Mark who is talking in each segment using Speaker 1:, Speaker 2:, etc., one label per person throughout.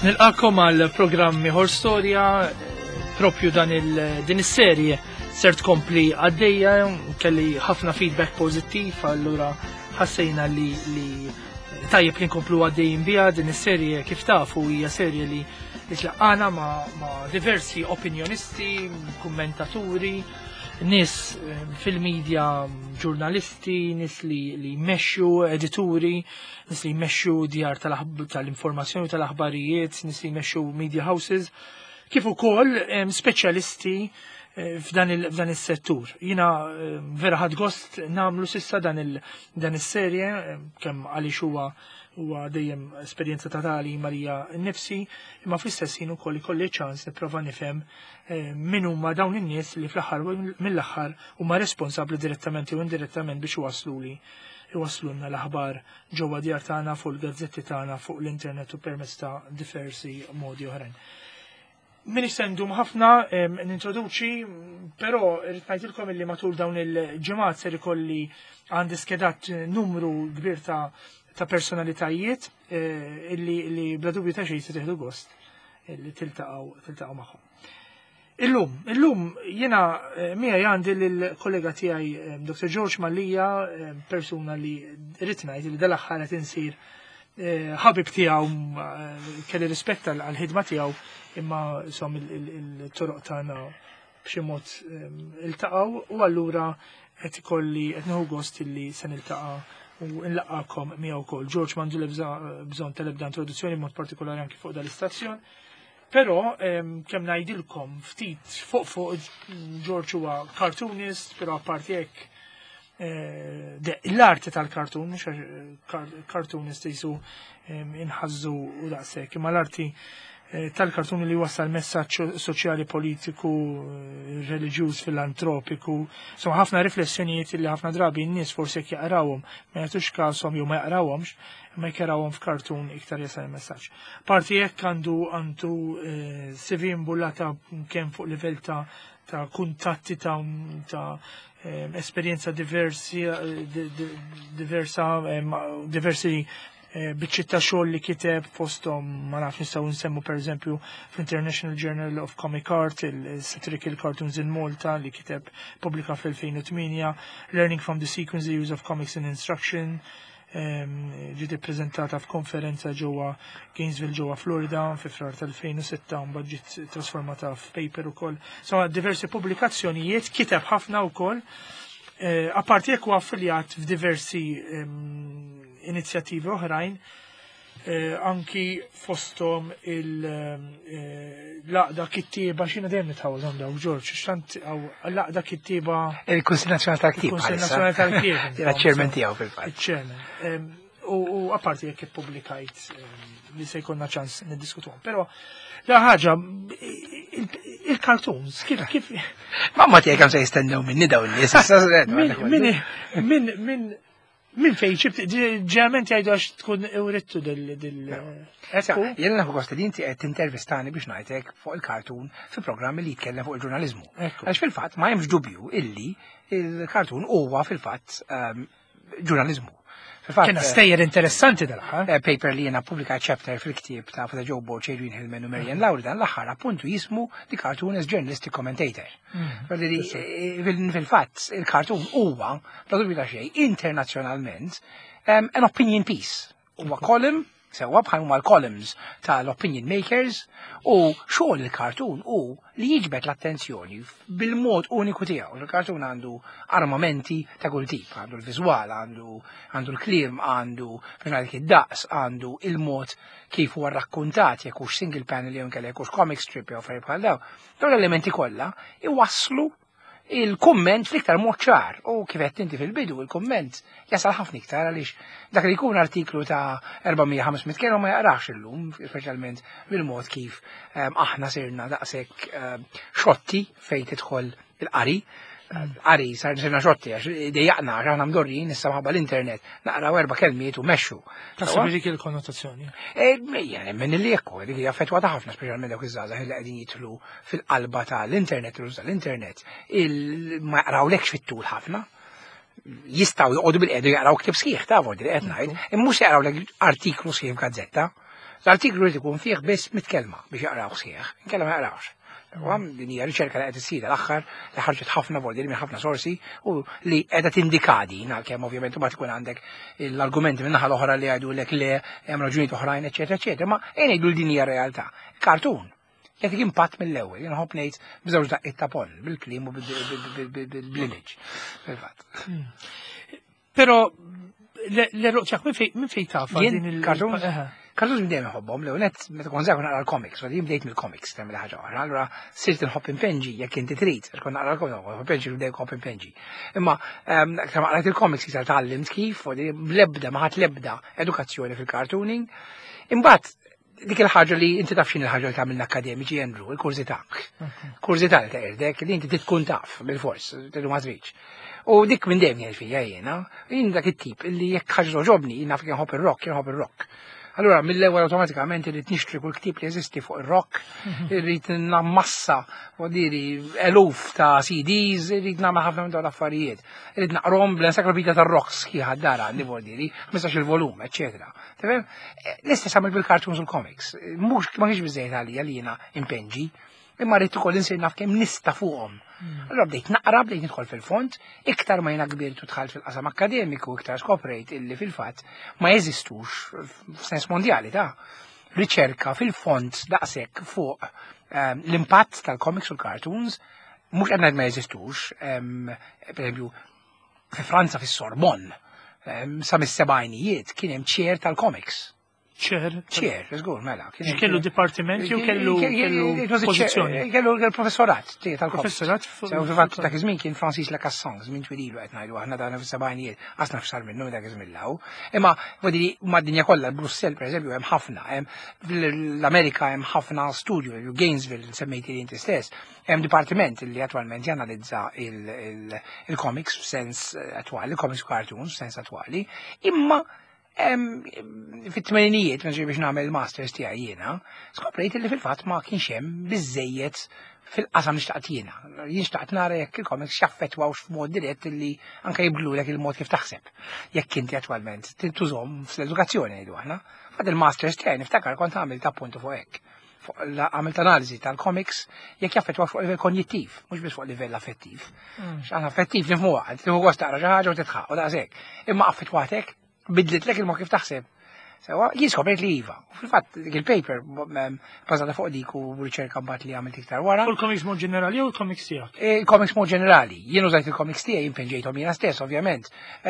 Speaker 1: Nilqakom għal programm ieħor storja, propju din is-serje ser tkompli għaddejja, kelli ħafna feedback pożittiv, allura ħassejna li tajjeb li nkomplu għaddejjin biha. Din is-serje kif tafu hija serje li tlaqqana ma' diversi opinjonisti, kummentaturi, nis fil-medja, ġurnalisti, nis li jmexxu edituri, nis li jmexxu djar tal-informazzjoni tal-aħbarijiet, nis li jmexxu media houses, kif ukoll speċjalisti f'dan is-settur. Jiena vera ħadd gost nagħmlu s'issa dan is-serje kemm għaliex huwa dejjem esperjenza totali Marija nnifsi, imma fl-istess ħin ukoll ikolli ċans nipprova nifhem min huma dawn in-nies li fl-aħħar mill-aħħar huma responsabbli direttament jew indirettament biex iwaslulna l-aħbar ġewwa djar tagħna fuq il-gazzetti tagħna fuq l-internet u permezz ta' diversi modi oħrajn. Min issendum ħafna nintroduċi, però rrid ngħidilkom illi matul dawn il-ġimgħat ser ikolli għandi skedat numru kbir ta' personalitajiet illi bla dubju ta' xejn se tieħdu gost illi tiltaqgħu magħhom. Illum jiena miegħi għandi lill-kollega tiegħi Dr. George Mallija, persuna li rrid ngħid li dal-aħħar qed insir ħabib tiegħu, kelli rispett għall-ħidma tiegħu, imma insomma il-toroq tagħna b'xi mod iltaqgħu u allura qed nieħu gost illi se niltaqa' u nlaqgħakom miegħu wkoll. George m'għandu bżonn tal-ebda introduzzjoni mod partikolari anke fuq dal-istazzjon, però kemm ngħidilkom ftit fuq George huwa cartoonist, però apparti hekk l-arti tal-kartun, cartoonist jisu inħazzu u daqshekk, imma l-arti tal-kartun li wassal messaġġ soċjali, politiku, reliġjuż, filantropiku, insomma ħafna riflessjonijiet li ħafna drabi n-nies forsi jekk jaqrawhom ma jagħtux każhom jew ma jaqrawhomx, imma jekk jarawhom f'kartun iktar jasal il-messaġġ. Parti hekk għandu CV mbullata kemm fuq livell ta' kuntatti ta' esperjenza diversi biċċiet ta' xogħol li kiteb fosthom ma nafx nistgħu nsemmu pereżempju fl-International Journal of Comic Art, il-Satirical Cartoons in Malta li kiteb pubblika fl-2008, Learning from the Sequence, the Use of Comics in Instruction, ġiet ippreżentata f'konferenza ġewwa Gainesville ġewwa Florida fi frar tal-2006, mbagħad ġiet trasformata f'paper ukoll. Insomma diversi pubblikazzjonijiet, kiteb ħafna wkoll. Apparti jekk huwa affiljat f'diversi inizjattivi oħrajn, anki fosthom il-laqda kittieba, xina dejjem nitħawż għam daw George, x'tant laqda kittieba
Speaker 2: il-Kunsill Nazzjonali tal-Ktieb.
Speaker 1: Il-Kunsill Nazzjonali tal-Ktieb.
Speaker 2: Il-ċermen tiegħu fil-fatt.
Speaker 1: Il-ċermen. U apparti jekk ippubblikajt li se jkollna ċans niddiskutuhom. Però la ħaġa il-cartoons kif
Speaker 2: Mamma tiegħek hemm se jistennew minni dawn nies.
Speaker 1: Min fejn ċibt ġeneralment jgħidu għax tkun ewrittu
Speaker 2: Jien naħu gost li inti qed tintervistani biex ngħidlek fuq il-kartun fi programmi li jitkellem fuq il-ġurnaliżmu. Għax fil-fatt ma hemmx dubju illi il-kartun huwa fil-fatt ġurnaliżmu.
Speaker 1: Kena stejjer interessanti dal-aħħar.
Speaker 2: Paper li jena publika chapter fil-ktieb ta' Joe Borch, Adrian Hillman u Marian Lowry dan l-aħħar appuntu jismu The Cartoon as Journalistic Commentator. Fil-fatt il-kartun huwa bla dubju ta' xejn internazzjonalment an opinion piece. Huwa column sewwa bħal huma l-columns tal-opinion makers u xogħol il-kartun hu li jiġbed l-attenzjoni bil-mod uniku tiegħu. Il-kartun għandu armamenti ta' kull tip, għandu l-viżwal, għandu l-kliem, għandu id-daqs, għandu il-mod kif huwa rrakkuntat jekk hux single panel jew inkella jekk hux comic strip jew affarijiet bħal dawn. Dawn l-elementi kollha iwasslu il-komment fl-iktar mod ċar. U kif qed inti fil-bidu il-komment jasal ħafna iktar għaliex dak li jkun artiklu ta' 400-500 kelma ma jaqrax illum, speċjalment bil-mod kif aħna sirna daqshekk xotti fejn tidħol il-qari. Qari sirna xotti għax dejjaqna għax aħna mdorrin issa maħabba l-internet naqraw 4 kelmiet u mexxu.
Speaker 1: Taħseb dik il-konnotazzjoni.
Speaker 2: Nemmen li jekku, dik hija affettwata ħafna speċjalment dawk iż-żgħażagħ li qegħdin jidħlu fil-qalba tal-internet, l-użu tal-internet. Ma jaqrawlekx fit-tul ħafna. Jistgħu joqogħdu bil-qedu jaqraw ktieb sħiħ ta' vodi li qed ngħid, imma mhux jaqrawlek artiklu sħiħ f'gazzetta. L-artiklu jrid ikun fih biss 100 kelma biex jaqraw sħiħ, inkella ma jaqrawx. Din hija riċerka li qed issir l-aħħar li ħarġet ħafna voldi minn ħafna sorsi u li qiegħda tindikadi kemm ovvjament imbagħad ikun għandek l-argumenti minn naħa l-oħra li jgħidulek le hemm raġunijiet oħrajn, eċetera, eċetera, ma ngħidu l din hija realtà. Kartun qed impatt mill-ewwel, jien nħobb ngħid b'żewġ daqqiet ta' poll, bil-kliem u bil-image.
Speaker 1: Però l-eruq tiegħek minn fejn taf din
Speaker 2: il-kartun? Kartun dejjem iħobbhom l net meta kon żgħar naqra l-comics, għal jien bdejt mill-comics tagħmel ħaġa oħra, allura sirt inħobb impenġi jekk inti trid, għax kont naqra l-comics, impenġi bdejt ħobb impenġi. Imma kemm qrajt il-comics iktar tallimt kif u bl-ebda ma ħadd l-ebda edukazzjoni fil-cartooning. Imbagħad dik il-ħaġa li inti taf x'in il-ħaġa li tagħmel akademiċi Andrew, il-kurzità. Kurzità li taqerdek li inti tkun taf bil-fors, tidu ma tridx. U dik minn dejjem jgħid fija jiena, jien dak it-tip li jekk ħaġa toġobni jien naf kien ħobb ir-rock. Allura mill-ewwel awtomatikament irid nixtri kull ktib li jeżisti fuq ir-rock, irid nammassa diri eluf ta' CDs, irid nagħmel ħafna minn dawn l-affarijiet. Irid naqrom bl-encyclopedia tar-rock sħiħa d-dara għandi diri, 15 il-volum, eċetera. Tifhem? L-istess għamil bil-cartoons u l-comics. Mhux ma kienx biżejjed għalija li jiena impenġi, imma rrid ukoll insir naf kemm nista' fuqhom. Allura bdejt naqra, bdejt nidħol fil-font, iktar ma jiena kbirt u dħalt fil-qasam akademiku, iktar skoprejt illi fil-fatt ma jeżistux f'sens mondjali ta' riċerka fil-font daqshekk fuq l-impatt tal-comics u l-cartoons, mhux qed ngħid ma jeżistux, pereżempju fi Franza fis-Sorbonne sa mis-sebgħinijiet kien hemm ċer tal-comics.
Speaker 1: ċer,
Speaker 2: żgur, mela.
Speaker 1: Kellu dipartiment jew kellu pożizzjoni?
Speaker 2: Kellu l-professorat
Speaker 1: Professorat
Speaker 2: fil-fatt dak iż-żmien kien Francis Lacasson, żmien twililu qed ngħidu aħna dan fis-sebgħinijiet qasna f'sar minnu dak iż-żmien law. Imma mad-dinja kollha Brussell pereżempju hemm ħafna, l-Amerika hemm ħafna studju, Gainesville semmejti inti stess, hemm dipartiment li attwalment janalizza il-comics f'sens attwali, comics cartoons f'sens attwali, imma fit-tmeninijiet biex nagħmel il-masters tiegħi jiena, skoprejt li fil-fatt ma kienx hemm biżejjed fil-qasam li xtaqt jiena. Jien xtaqt nara jekk il-comics jaffettwawx f'mod dirett li anke jibdlulek il-mod kif taħseb. Jekk inti attwalment tużhom fl-edukazzjoni ngħidu aħna. Fad il-masters tiegħi niftakar kont għamilt appuntu fuq hekk. Għamilt analiżi tal-comics jekk jaffettwaw fuq livell kognittiv, mhux biss fuq livell affettiv. X'għandha affettiv nifhmu għad, tieħu gost taqra xi ħaġa u titħaq u daqshekk. Imma affettwatek bidlitlek il-mod kif taħseb. Sewa, jien skoprejt li iva. Fil-fatt dik il-paper bażata fuq dik u riċerka mbagħad li għamilt iktar wara.
Speaker 1: U l-comics mod ġenerali jew il-comics tiegħek?
Speaker 2: Il-comics mod ġenerali. Jien użajt il-comics tiegħi impenġejthom jiena stess ovvjament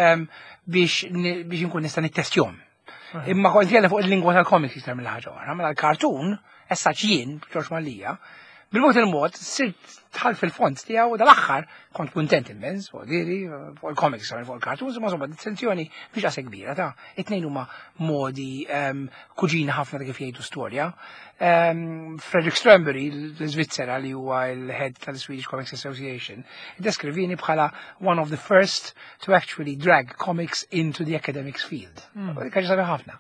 Speaker 2: biex inkun nista' nittestjhom. Imma kont jella fuq il-lingwa tal-comics iktar mill-ħaġa oħra, mela l-kartun essa jien George Malija bil-mod il-mod sirt tħall fil-font tiegħu dal-aħħar kont kuntent immens fuq diri fuq il-comics fuq il-cartoons imma insomma distinzjoni biex għasek kbira ta' it-tnejn huma modi kuġina ħafna ta' kif jgħidu storja. Frederick Sternberry l-Svizzera li huwa l-head tal-Swedish Comics Association deskrivini bħala one of the first to actually drag comics into the academics field. Kaġi sabi ħafna.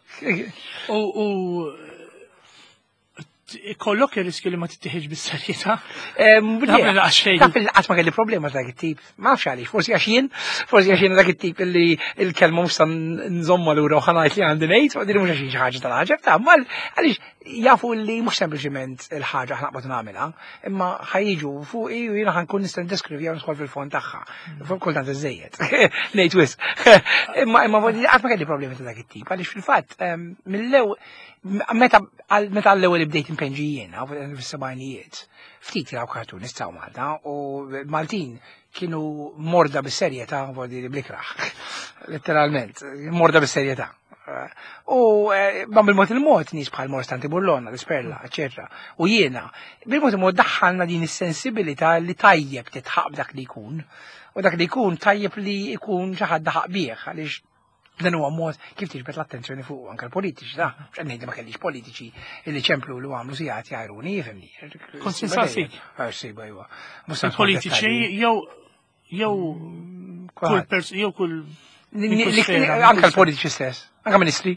Speaker 2: Kollok il-riskju li ma tittieħiġ bis-serjetà? Taf il-qatt ma kelli problema dak it-tip. Ma nafx għaliex, forsi għax jien dak it-tip li l-kelma mhux sa nżomma lura u ħanajt li għandi ngħid, u mhux għax xi ħaġa tal-ħaġeb ta' mal għaliex jafu li mhux sempliċement il-ħaġa ħnaqbad nagħmilha, imma ħajjiġu fuqi u jiena ħankun nista' ndeskrivi jew nidħol fil-fond tagħha. Kultant iżejjed. Ngħid wisq. Imma qatt ma kelli problemi ta' dak it-tip għaliex fil-fatt mill-ewwel meta l-ewwel bdejt impenġi jiena fis-sebgħinijiet, ftit raw kartunists hawn Malta u Maltin kienu morda bis-serjetà blikraħ. Letteralment, morda bis-serjetà. U ma bil-mod il-mod nies bħal Morstanti Burlonna, l-Isperla, eċetera. U jiena bil-mod il-mod daħħalna din is-sensibilità li tajjeb titħaq dak li jkun. U dak li jkun tajjeb li jkun xi ħadd daħaq bih għaliex dan huwa mod kif tiġbed l-attenzjoni fuq anke l-politiċi ta' mhux qed ngħid ma kellix politiċi li ċemplu li għamlu sigħat jgħaruni jifhemni.
Speaker 1: Kont sinsasi.
Speaker 2: Siba jwa.
Speaker 1: Politiċi jew kull
Speaker 2: anke l-politiċi stess, anke ministri.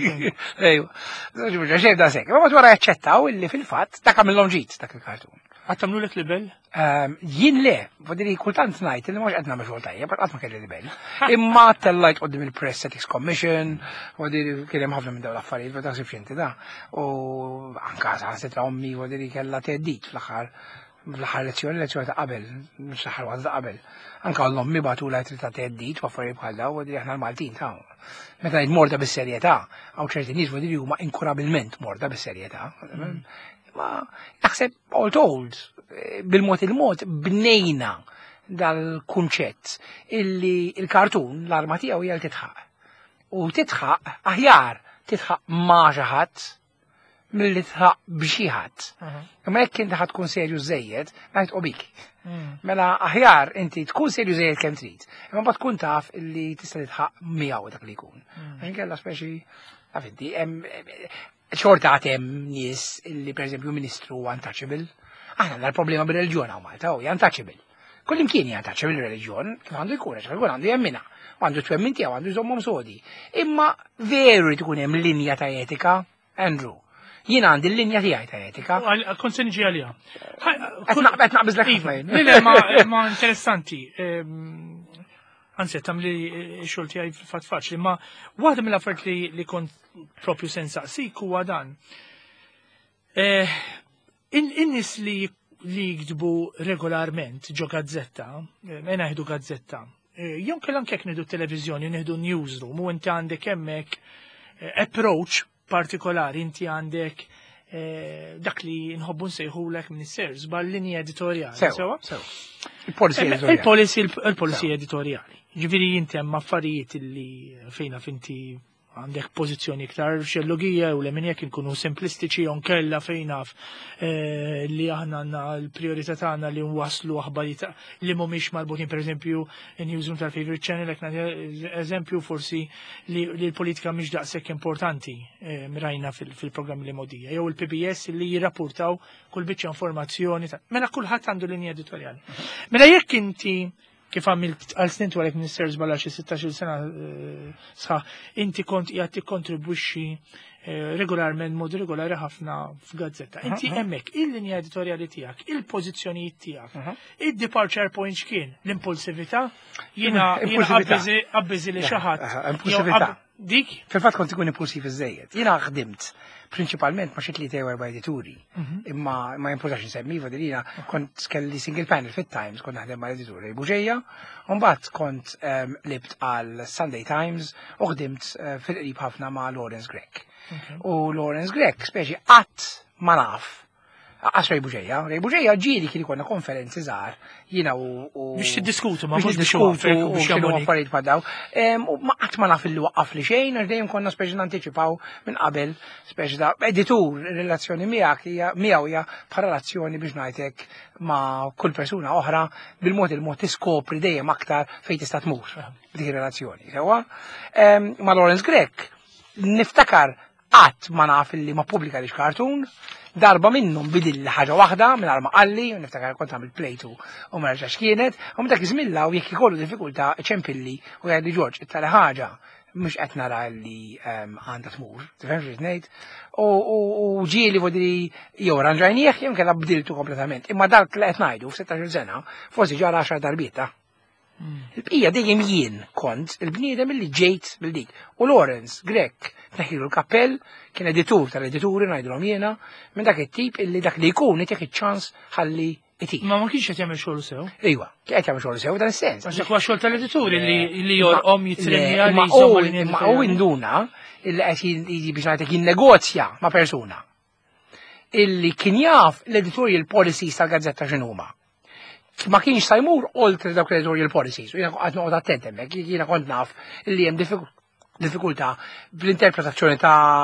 Speaker 2: Ejwa. Xejn da sekk. Ma wara jaċċettaw illi fil-fatt dak għamilhom ġid dak il-kartun.
Speaker 1: Għattamlu lek libel?
Speaker 2: Jien le, vodiri kultant najt, li mux għedna meċol tajja, għat ma kelli libel. Imma tellajt qoddim il-Press Ethics Commission, vodiri kienem ħafna minn daw l-affarijiet, vada sibxinti da. U anka sitra ommi, vodiri kella teddit fl-ħar lezzjoni ta' qabel, mux l-ħar għazda qabel. Anka l-ommi batu lajtri ta' teddit, u affarijiet bħal daw, vodiri aħna l-Maltin ta' meta morda bis-serjetà, għaw ċerti nies vodiri huma inkurabilment morda bis-serjetà. Ma naħseb all told, bil-mod il-mod bnejna dal-kunċett illi il-kartun l-arma tiegħu hija titħaq. U titħaq aħjar titħaq ma' xi ħadd milli titħaq b'xi ħadd. Imma jekk inti ħadd tkun serju żejjed, ngħid qobik. Mela aħjar inti tkun serju żejjed kemm trid, imma ma tkun taf illi tista' titħaq miegħu dak li jkun. Għax inkella speċi taf inti xorta għatem nies illi per eżempju ministru untouchable. Aħna l-problema bil-reġjon għaw Malta, u untouchable. Kullim kien untouchable il-reġjon, kif għandu jkun, għax għandu jemmina, għandu twemmin tiegħu, għandu jżommhom sodi. Imma veru tkun hemm linja ta' etika, Andrew. Jien għandi l-linja tiegħi ta' etika.
Speaker 1: Kont se niġi għalija.
Speaker 2: Qed naqbiżlek
Speaker 1: ħafna. Ma interessanti. Anzi, tam li xogħol tiegħi fil-fatt faċli, ma waħda mill-affarijiet li kont propju sensaqsik huwa dan. In-nies li jiktbu regolarment ġo gazzetta, mena jħidu gazzetta, jew kellan kek nidu televizjoni, nidu newsroom, u inti għandek hemmhekk approach partikolari, inti għandek dak li nħobbu nsejħulek ministers bal-linja editoriali.
Speaker 2: Sewa.
Speaker 1: Il-policy editoriali. Ġifieri inti hemm affarijiet li fejna finti għandek pożizzjoni iktar xellugija u lemmin jekk inkunu simplistiċi u nkella fejn naf li aħna għandna l-priorità tagħna li nwasslu aħbarijiet li mhumiex marbutin pereżempju newsroom tal-Favorite Channel hekk eżempju forsi li l-politika mhix daqshekk importanti rajna fil-programmi li modija jew il-PBS li jirrapportaw kull biċċa informazzjoni mela kulħadd għandu linja editorjali. Mela jekk inti kif għamilt għal snin għalek ministers bħala xi 16 sena sħaħ, inti kont qiegħed tikkontribwixxi regolarment mod regolari ħafna f'gazzetta. Inti hemmhekk il-linja editorjali tiegħek, il-pożizzjonijiet tiegħek, id-departure point x'kien l-impulsività, jiena qabbiżi li xi ħadd. Dik?
Speaker 2: Fil-fatt kont ikun impulsiv iżejjed. Jiena ħdimt prinċipalment ma' xi 3 edituri, imma ma jimpurtax insemmi, jiena kont kelli single panel fit-Times, kont naħdem mal edituri Buġejja, u mbagħad kont libt għal Sunday Times u ħdimt fil-qrib ħafna ma' Lawrence Gregg. U Lawrence Gregg speċi qatt ma naf għax Rej Buġejja ġieli kien ikonna konferenzi żgħar jiena u
Speaker 1: biex tiddiskutu ma
Speaker 2: biex diskutu u x'inhu affarijiet bħal daw. U ma qatt ma naf illi waqqaf li xejn għax dejjem konna speċi nanticipaw minn qabel speċi ta' editur ir-relazzjoni miegħu hija bħal relazzjoni biex ngħidlek ma' kull persuna oħra bil-mod il-mod tiskopri dejjem aktar fejn tista' tmur dik ir-relazzjoni. Sewwa ma' Lawrence Gregg niftakar qatt ma naf illi ma pubblika lix kartun. Darba minnhom bidil ħaġa waħda minn ma qalli, u niftakar kont għamil plejtu u ma rġax kienet, u dak iżmilla u jekk ikollu diffikultà ċempilli u jgħidli George it-tali ħaġa mhux qed nara li għandha tmur, tifhem x'rid ngħid? U ġieli vodri jew ranġajnieh jew kellha bdiltu kompletament. Imma dak li qed ngħidu f'16 sena forsi ġara 10 darbiet. Il-bqija dejjem jien kont il-bniedem illi ġejt bil-dik. U Lawrence Gregg neħilu l-kappell, kien editur tal-edituri ngħidulhom jiena, minn dak it-tip illi dak li jkun itek iċ-ċans ħalli itik.
Speaker 1: Ma kienx qed jagħmel xogħol sew.
Speaker 2: Iva, kien qed jagħmel xogħol sew dan is-sens.
Speaker 1: Għax huwa xogħol tal-edituri li jorqom jitrenja li jżomm linja
Speaker 2: ma hu induna illi qed biex ngħidlek jinnegozja ma' persuna illi kien jaf l-editorial policies tal-gazzetta x'inhuma. Ma kienx sa jmur oltre dawk l-editorial policies, u jiena qed noqgħod attent hemmhekk, jiena kont naf illi hemm diffikultà bl-interpretazzjoni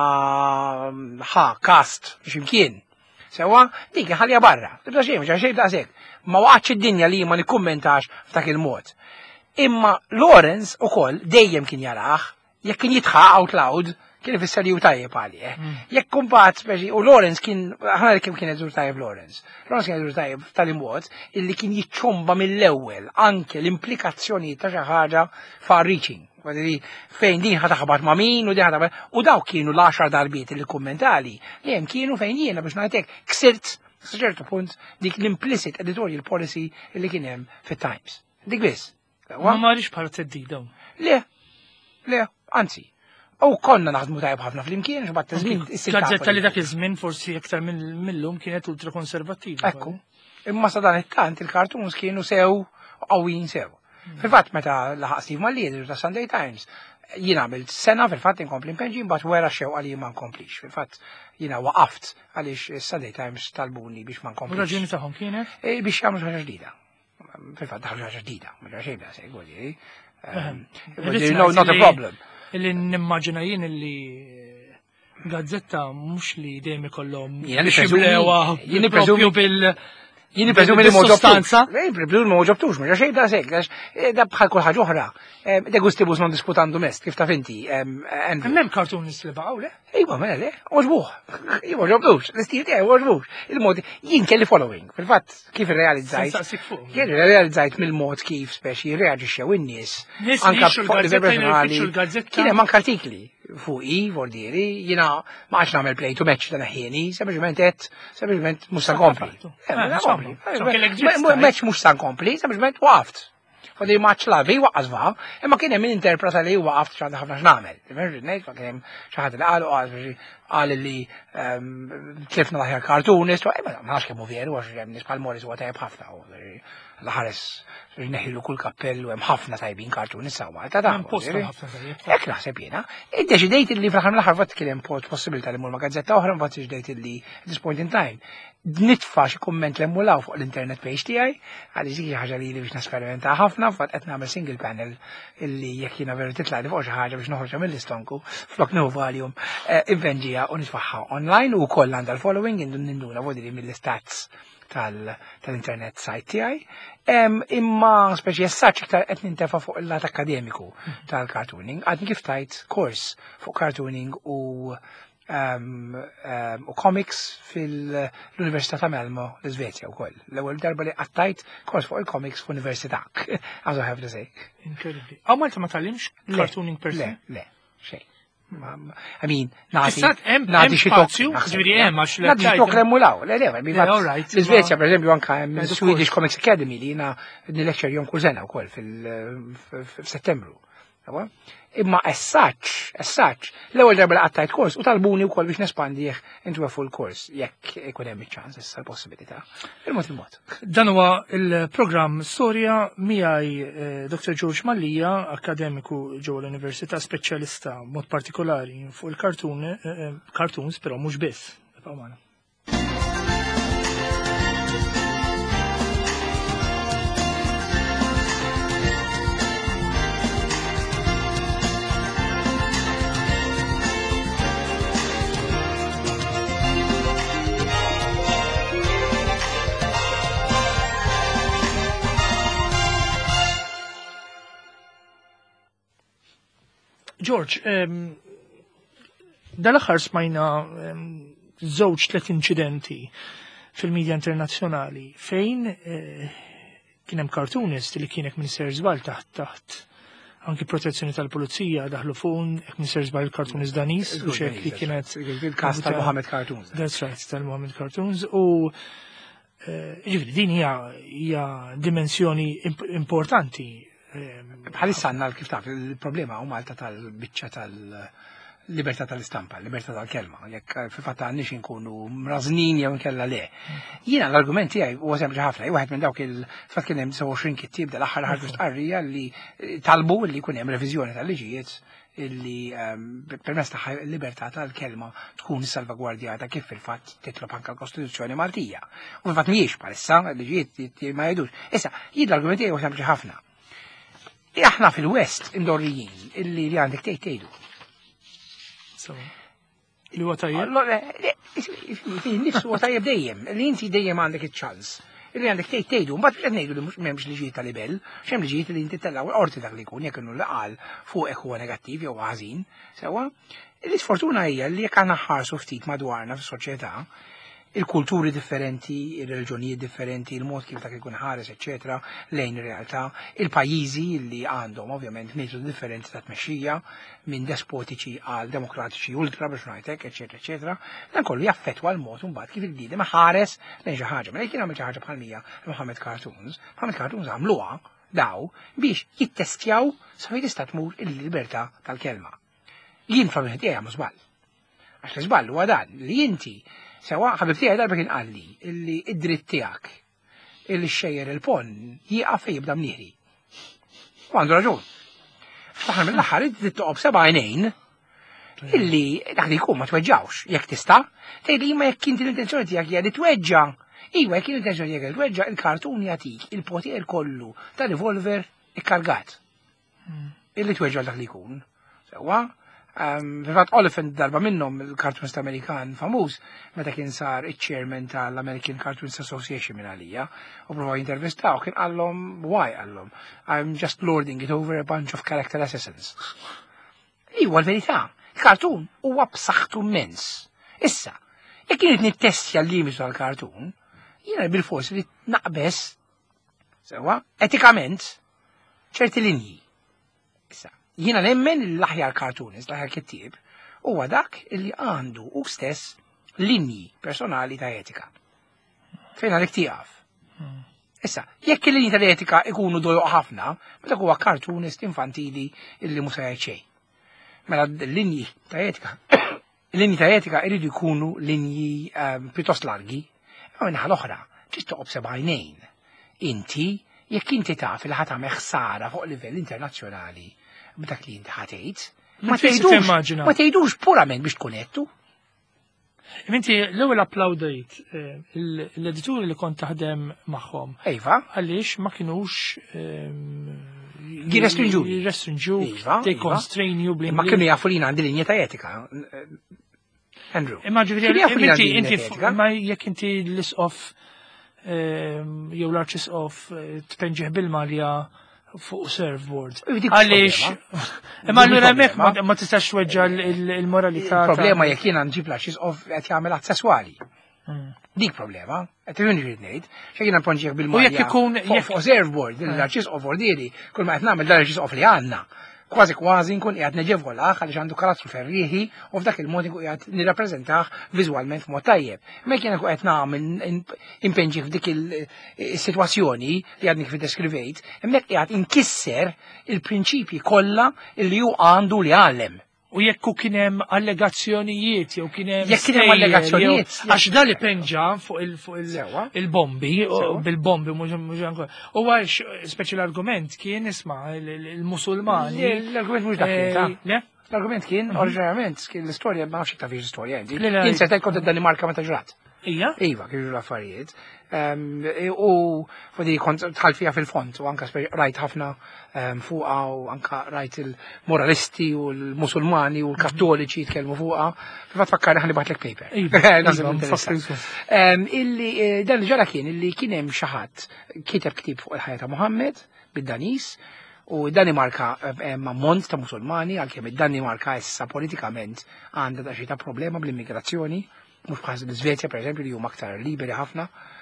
Speaker 2: ta' cast x'imkien. Sewwa dik ħallija barra, tibda xejn daqshekk. Ma waqgħodx id-dinja li ma nikkummentax f'dak il-mod. Imma Lawrence ukoll dejjem kien jarah, jekk kien jitħaq out loud, kien ifisser li hu tajjeb għalih. Jekk kumpat speċi u Lawrence kien ħana kemm kien eżur tajjeb Lawrence. Lawrence kien eżur tajjeb tal-imod illi kien jiċċomba mill-ewwel anke l-implikazzjonijiet ta' xi ħaġa far reaching. Fejn din ħataħbat ma' min u din ħataħbat u daw kienu l-10 darbiet li kummentali li hemm kienu fejn jiena biex ngħidlek ksirt ċertu punt dik l-implicit editorial policy li kien hemm fit-Times. Dik biss.
Speaker 1: Ma marriċ bħala teddida.
Speaker 2: Le, anzi. U konna naħdmu tajb ħafna fl-imkien, x'bat żmien
Speaker 1: Gazzetta li dak iż-żmien forsi aktar millum kienet ultra konservattiva.
Speaker 2: Ekku. Imma sa dan it-tant il-cartoons kienu sew qawwin sew. Fil-fatt meta laħaq Steve Mallier ta' Sunday Times, jien għamilt sena fil-fatt inkompli impenġi mbagħad wera xew għalli ma nkomplix. Fil-fatt jiena waqaft għaliex Sunday Times talbuni biex ma nkomplix.
Speaker 1: Raġuni tagħhom kienet?
Speaker 2: Biex jagħmlu xi ħaġa ġdida. Fil-fatt daħlu ħaġa ġdida, minn xejn se jgħodi. Not a problem.
Speaker 1: Illi nimmaġina jien illi gazzetta mhux li dejjem ikollhom propju bil
Speaker 2: Jien preżumi li sostanza. Preżumi ma ġobtux, ma xejn da sekk, da bħal kull ħaġa oħra. De gustibus non disputandum est, kif taf inti.
Speaker 1: Hemm cartoonist li baqgħu le?
Speaker 2: Iva, mela le, oġbuh. Iva ġobtux, l-istil tiegħi oġbuh. Il-mod jien kelli following, fil-fatt kif irrealizzajt. Kien irrealizzajt mill-mod kif speċi jirreaġixxew in-nies. Anke kien hemm anke artikli fuqi, vordieri, jina ma għax namel play to match dan ħieni, sempliċement mux san kompli. Match mux san kompli, sempliċement waqft. Fadi match lavi waqqasva, imma kien hemm interpreta li waqft x'għandha ħafna x'namel. Ngħid kien hemm xi ħadd li qal li tlifna l-aħjar cartoonist, ma nafx kemm hu veru għax hemm nies bħal Morris huwa tajjeb ħafna. L-ħares neħilu kull kappell u hemm ħafna tajbin kartuni sawa. Hekk naħseb jiena. Iddeċidejt li fl-aħħar mill-aħħar fatt kien hemm possibilità li mmur ma' gazzetta oħra, mbagħad deċidejt li at this point in time nitfa' xi kumment li mmulaw fuq l-internet page tiegħi għaliex hija ħaġa li biex nesperimenta ħafna fatt qed nagħmel single panel illi jekk jiena veru titla' li fuq xi ħaġa biex noħorġha mill-istonku flok new volume invenġija u nitfaħħa online u wkoll għandha l-following induna vodiri mill-istats tal-internet site tiegħi. Imma speċi jessaċ iktar qed nintefa' fuq il-lat akademiku tal-cartooning. Għadni kif tajt kors fuq cartooning u comics fil-Università ta' Malmo l-Svezja wkoll. L-ewwel darba li qattajt kors fuq il-comics f'università. As I have to say.
Speaker 1: Incredibly. Malta ma tallimx cartooning per se?
Speaker 2: Le, xejn. I mean, nati xi spazju,
Speaker 1: ġifieri hemm għax
Speaker 2: nati xi kremulaw, l-Iżvezja pereżempju anke hemm Swedish Comics Academy li jiena nillecture jom kull sena wkoll f'Settembru. Imma as such, l-ewwel darba li qattajt kors u talbuni wkoll biex nespandih into a full course jekk ikun hemm iċ-ċans issa l-possibilità. Il-mod.
Speaker 1: Dan huwa il-programm Storja miegħi Dr. George Mallija, akademiku ġewwa l-Università, speċjalista mod partikolari fuq il-cartoons, però mhux biss. George, dal-aħħar smajna żewġ tliet inċidenti fil-medja internazzjonali fejn kien hemm cartoonist li kien hekk Minister żball taħt anki protezzjoni tal-pulizija daħlu fuq hekk Minister żball il-cartoonist Danis u xek li kienet
Speaker 2: il-każ tal-Mohammed Cartoons.
Speaker 1: That's right, tal-Mohammed Cartoons u ġifieri din hija dimensjoni importanti.
Speaker 2: Bħalissa għandna kif taf il-problema u Malta tal-biċċa tal-libertà tal-istampa, libertà tal-kelma, jekk fil-fatt għandniex inkunu mrażnin jew inkella le. Jiena l-argument tiegħi huwa sempliċi ħafna, waħed minn dawk il-fatt kien hemm 29 kittieb dal-aħħar ħarġu stqarrija li talbu li jkun hemm reviżjoni tal-liġijiet illi permezz ta' libertà tal-kelma tkun salvagwardjata kif fil-fatt titlob anke l-Kostituzzjoni Maltija. U fil-fatt mhijiex bħalissa l-liġijiet ma jgħidux. Issa, jien l-argument tiegħi huwa sempliċi ħafna. Aħna fil-West indorrijin illi li għandek tgħidu.
Speaker 1: Li huwa tajjeb?
Speaker 2: Nifsu huwa tajjeb dejjem, li inti dejjem għandek iċ-ċans. Illi għandek tgħidu, mbagħad qed ngħidu li m'hemmx liġijiet ta' libel, x'hemm liġijiet li inti tellgħu l-qorti dak li jkun jekk inhu qal fuq hekk huwa negattiv jew ħażin. Sewwa, l-isfortuna hija li jekk aħna ħarsu ftit madwarna fis-soċjetà, il-kulturi differenti, il-reliġjonijiet differenti, il-mod kif dak ikun ħares, eċetera, lejn ir-realtà, il-pajjiżi li għandhom ovvjament metodi differenti ta' tmexxija minn despotiċi għal demokratiċi ultra biex ngħidlek, eċetera, eċetera, dan kollu jaffettwa l-mod imbagħad kif il-bniedem ħares lejn xi ħaġa. Mela jkun għamel xi ħaġa bħal mija Muhammad Cartoons għamluha daw biex jittestjaw sa fejn tista' tmur il-libertà tal-kelma. Jien fl-wieħed tiegħi għamlu żball. Għax l-żball huwa dan li inti sewa ħabib tiegħi darba kien qalli illi id-dritt tiegħek illi xejjer il-pon jieqaf fejn jibda mnieħri. U għandu raġun. Fl-aħħar mill-aħħar inti tittoqob seba' għajnejn illi dak li jkun ma tweġġawx jekk tista' tgħidli imma jekk inti l-intenzjoni tiegħek hija li tweġġa' iwa jekk l-intenzjoni tiegħek tweġġa' il-kartun jagħtik il-poter kollu ta' revolver ikkargat. Illi tweġġa' dak li jkun. Sewa Fil-fatt Oliphant darba minnhom il-cartoonist Amerikan famuż meta kien sar iċ-chairman tal-American Cartoonist Association minn għalija u prova jintervistaw kien qallhom why qallhom I'm just lording it over a bunch of character assassins. Huwa l-verità, il-kartun huwa b'saħħtu immens. Issa, jekk kienet nittestja l-limitu tal-kartun, jiena bil-forsi li naqbes sewa etikament ċerti linji. Issa, jiena nemmen l-aħjar cartoonist, l-aħjar kittieb, huwa dak illi għandu u stess linji personali ta' etika. Fejn għalek tiegħek. Issa, jekk il-linji tal-etika ikunu dojoq ħafna, meta huwa cartoonist infantili illi mhux se xejn. Mela l-linji ta' etika, il-linji ta' etika jridu jkunu linji pjuttost largi, imma naħa l-oħra, trid toqgħod sebgħinejn. Inti, jekk inti taf li ħadd tagħmel ħsara fuq livell internazzjonali, b'dak li inti ħatejt, ma tgħidux purament biex tkun qedtu.
Speaker 1: Inti l-ewwel applaudejt l-edituri li kont taħdem magħhom.
Speaker 2: Ejva.
Speaker 1: Għaliex ma kinux
Speaker 2: jirrestrinġu.
Speaker 1: They constrain you
Speaker 2: ma kienu jafu li għandi linja ta' etika. Andrew.
Speaker 1: Imma ġifieri inti ma jekk inti l-isqof jew l-arċisqof tpenġeħ bil-malja fuq surfboard. Għaliex, imma allura hemmhekk ma tistax tweġġa l-moralità.
Speaker 2: Il-problema jekk jiena nġib l-arċisqof qed jagħmel att sesswali. Dik problema, qed irrid ngħid, xejn jiena nponġih bil-malja fuq surfboard, l-arċisqof ordieri, kull ma qed nagħmel dan l-arċisqof li għandna. Kważi nkun qiegħed neġevolaħ għaliex għandu karattru ferrieħi u f'dak il-mod inkun qiegħed nirrappreżentah viżwalment f'mod tajjeb. Mek jien qed nagħmel impenġi f'dik is-sitwazzjoni li għadni kif iddeskrivejt, hemmhekk qiegħed inkisser il-prinċipji kollha li hu għandu li għallem.
Speaker 1: U jekk kien hemm allegazzjonijiet jew kien hemm
Speaker 2: jekk kien hemm allegazzjonijiet
Speaker 1: għax dan ipenġa fuq il-bombi bil-bombi mhux ankor. U għax speċi l-argument kien isma' il-Musulmani.
Speaker 2: L-argument mhux dak l-argument kien oriġinarjament kien l-istorja ma nafx ta' fiex istorja inti. Kien se tkun id-Danimarka meta ġrat.
Speaker 1: Ija?
Speaker 2: Iva, kif l-affarijiet. U fodi kont tħal fija fil-font u anka rajt ħafna fuqa u anka rajt il-moralisti u l-musulmani u l-kattoliċi jitkellmu fuqa. Fil-fat fakkar ħalli batlek paper. Illi dan li ġara kien illi kien hemm xi ħadd kiteb ktib fuq il-ħajja ta' Muhammad bid-Danis u Danimarka ammont ta' musulmani għalkemm id-Danimarka issa politikament għandha xi ta' problema bl-immigrazzjoni. Mux bħaz l-Svezja, per eżempju, li huma aktar liberi ħafna.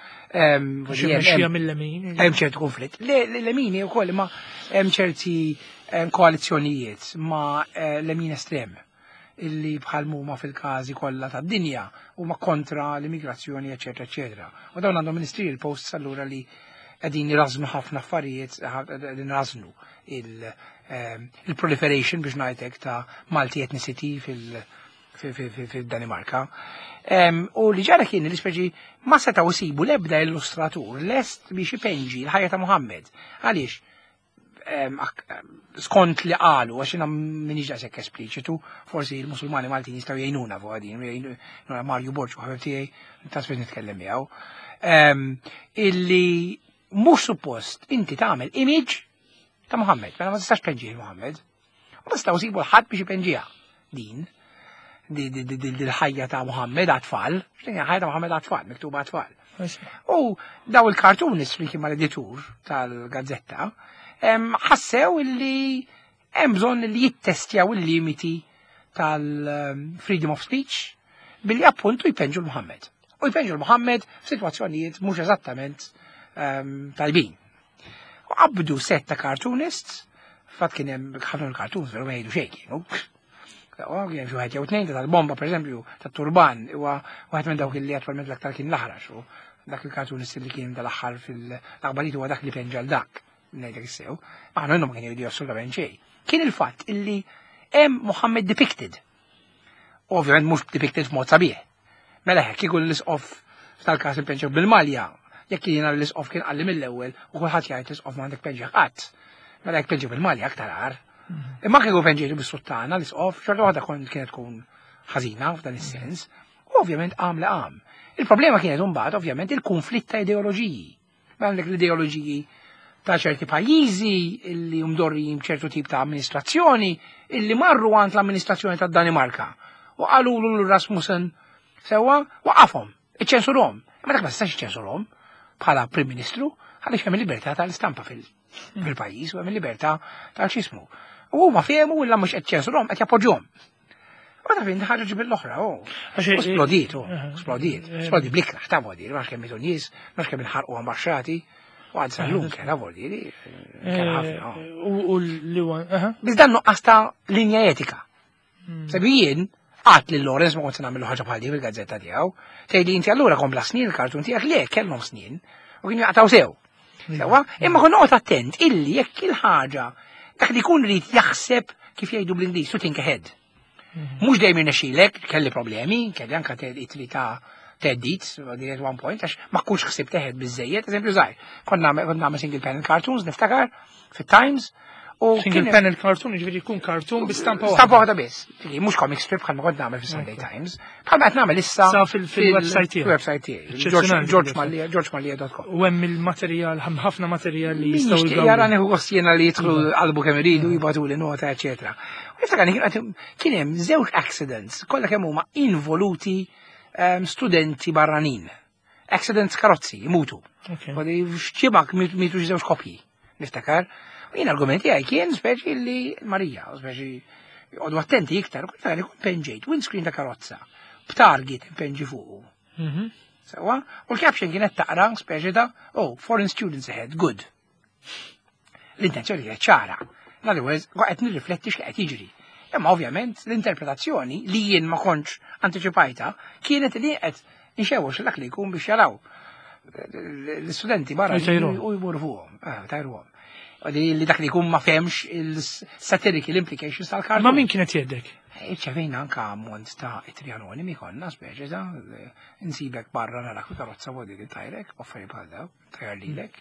Speaker 2: Hemm ċertu konflitt. L-lemini wkoll ma hemm ċerti koalizzjonijiet ma l-lemin estrem illi bħal huma fil-każi kollha tad-dinja huma kontra l-immigrazzjoni, eċetera, eċetera. U dawn għandhom ministerial posts allura li qegħdin jirażnu ħafna affarijiet, qegħdin rażnu il-proliferation biex ngħidlek ta' Malti ethnicity fil-Danimarka. U li ġara kien li speċi ma setaw isibu l-ebda illustratur lest biex ipenġi l-ħajja ta' Muhammad. Għaliex, skont li qalu, għax jiena m'iniex daqshekk espliċitu, forsi l-Musulmani Maltin jistgħu jgħinuna fuq għadin, Marju Borġu ħabib tiegħi, ta' spiss nitkellem miegħu. Illi mhux suppost inti tagħmel image ta' Muhammad, mela ma tistax penġih Muhammad. U ma tistgħu isibu l-ħadd biex ipenġiha din. Dil-ħajja ta' Muhammad għatfall, ħajja ta' Muhammad għatfall, miktuba għatfall. U daw il-cartoonist li kien mal-editur tal-gazzetta, ħassew illi hemm bżonn li jittestjaw il-limiti tal-freedom of speech billi appuntu jpenġu l-Muhammad. u jpenġu l-Muhammad f'sitwazzjonijiet mhux eżattament tajbin. U qabdu set ta' cartoonists, fatt kien hemm ħafna cartoons veru ma jgħidu xejn kienu. Kien xi wieħed jew tnejn tal-bomba pereżempju tat-turban huwa waħed minn dawk li attwalment l-aktar kien l-aħrax u dak il-cartoonist li kien tal-aħħar fil-aħbarijiet huwa dak li penġal dak ngħidlek issew. Aħna minnhom kien jridu assolutament xejn. Kien il-fatt illi hemm Muhammad depicted. Ovvjament mhux depicted f'mod sabiħ. Mela hekk kieku l-isqof tal-każ impenġew bil-malja, jekk jiena l-isqof kien qalli mill-ewwel u kulħadd jgħid l-isqof m'għandek penġeħ qatt. Mela jekk penġew bil-malja aktar għar. Imma kieku penġejtu bis-suttana l-isqof, xorta waħda kienet tkun ħażina f'dan is-sens, u ovvjament għamla għam. Il-problema kienet imbagħad ovvjament il-konflitt ta' ideoloġiji. Għandek l-ideoloġiji ta' ċerti pajjiżi illi mdorrijin ċertu tip ta' amministrazzjoni illi marru għand l-amministrazzjoni ta' Danimarka. U qalu l-Rasmussen sewwa waqafhom, iċċensurhom. Imma dak ma tistax iċċensurhom bħala Prim Ministru għaliex hemm il-libertà tal-istampa fil-pajjiż u hemm il-libertà tal-ċismu. U huma fehmu illa mhux qed ċensurhom qed jappoġġhom. U ta' fin ħaġa ġibil l-oħra, esplodiet, esplodi blikra, ta' vodiri, ma' kemm mitu nies, ma' kemm inħarqu ambasċati, u għad sallum kena vodiri, kien ħafna.
Speaker 1: U l-liwan,
Speaker 2: Biz dan nuqqas ta' linja etika. Sabi jien, għat li Lorenz ma' kont nagħmel ħaġa bħal di fil-gazzetta tiegħu, tgħidli inti allura kompla snin il-kartun tiegħek le kellhom snin, u kienu jaqtaw sew. Sewa, imma kon noqgħod attent illi jekk il-ħaġa dak li jkun rid jaħseb kif jgħidu bl-Ingliż to think ahead. Mhux dejjem irnexxielek, kelli problemi, kelli anke itri ta' teddit, at one point, għax ma kunx ħsib teħed biżejjed, eżempju żgħir. Konna nagħmel single panel cartoons niftakar fit-Times.
Speaker 1: Single panel cartoon, ġifieri jkun cartoon bi stampa waħda.
Speaker 2: Stampa waħda biss. Mhux comic strip bħalma kont nagħmel fis-Sunday Times. Bħalma qed nagħmel issa
Speaker 1: fil-website tiegħek.
Speaker 2: Website tiegħi. georgemallia.com.
Speaker 1: U hemm il-materjal, ħafna materjal li
Speaker 2: jistgħu jgħidu. Jara nieħu gostiena li jidħlu qalbu kemm iridu jibgħatu li nota, eċetera. U niftakar kien hemm żewġ accidents, kollha kemm huma involuti studenti barranin. Accidents karozzi, imutu. Għadi xċibak mitu żewġ kopji. Niftakar. Jien argumenti għaj kien speċi li Marija, speċi għodu attenti iktar, kun penġejt, windscreen ta' karozza, b'target penġi fuqu. Sewa, u l-caption kienet taqra speċi ta' foreign students ahead, good. L-intenzjoni kienet ċara. In other words, għet nirrifletti x'qed jiġri. Imma ovvjament l-interpretazzjoni li jien ma kontx anticipajta kienet li qed nxewwex dak li jkun biex jaraw l-studenti barra u jmuru fuqhom, tajruhom. Li dak li jkun ma femx il-satirical implications tal-kartun.
Speaker 1: Ma min kienet jeddek?
Speaker 2: Ċavejna anka ammont ta' itri anonimi konna, speċi ta' nsibek barra narak u karozza vodiri tajrek, offeri bħal daw, tajr lilek.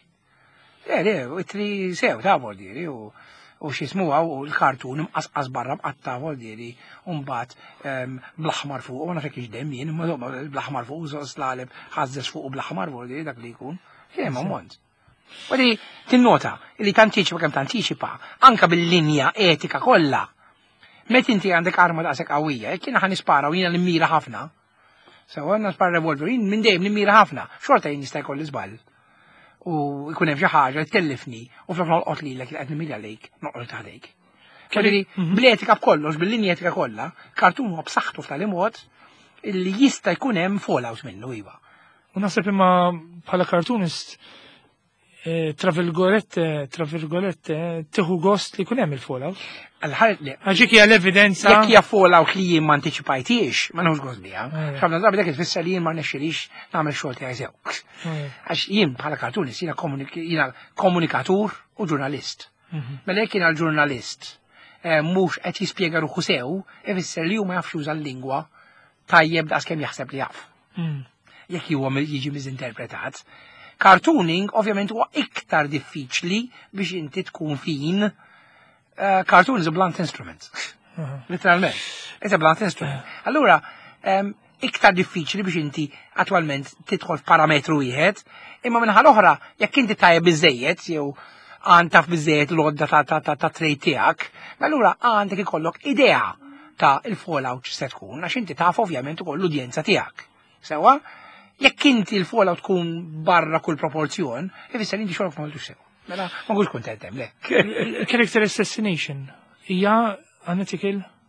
Speaker 2: Itri sew ta' vodiri u xismuwa u l-kartun mqasqas barra mqatta vodiri un-bat blaħmar fuq, u nafek iġdem jien, blaħmar fuq, u slalib ħazzes fuq u blaħmar vodiri dak li jkun. Jem ammont. Għadi tinnota, illi tantiċipa kem tantiċipa, anka bil-linja etika kollha. Met inti għandek arma daqsek qawwija, jekk jiena ħan nispara u jiena nimmira ħafna. Sewa nispara revolver, jien minn dejjem nimmira ħafna, xorta jien jista' jkolli żball. U jkun hemm xi ħaġa tellifni u flok nolqot lilek li qed nimmira lejk, noqgħod taħdejk. Ġifieri bl-etika b'kollox, bil-linja etika kollha, kartun huwa b'saħħtu f'tali mod illi jista' jkun hemm fallout minnu iva.
Speaker 1: U naħseb imma bħala cartoonist tra virgolette tiħu gost li kun hemm il-fallout. Għaxik hija l-evidenza.
Speaker 2: Jekk hija fallout li jien ma antiċipajtix, ma nħux gost biha. X'għamna drabi dak tfisser li jien ma rnexxilix nagħmel xogħol tiegħi sew. Għax jien bħala kartunist jiena komunikatur u ġurnalist. Mela jekk jiena l-ġurnalist mhux qed jispjega ruħu sew, ifisser li hu ma jafx juża l-lingwa tajjeb daqs kemm jaħseb li jaf. Jekk huwa jiġi miżinterpretat. Cartooning ovvjament huwa iktar diffiċli biex inti tkun fin. Cartoon is a blunt instrument. Literalment. It's a blunt instrument. Allura, iktar diffiċli biex inti attwalment tidħol f'parametru wieħed, imma minħa l-oħra, jekk inti tajjeb biżejjed jew għandaf biżejjed l-għodda ta' trejt tiegħek, allura għandek ikollok idea ta' il-fallout se tkun, għax inti taf ovvjament ukoll l-udjenza tiegħek. Sewa? Jekk inti l-fallout tkun barra kull proporzjon, ifisser inti xogħol ma għamiltux sew. Mela ma għux kontent hemm le.
Speaker 1: Character assassination hija unethical?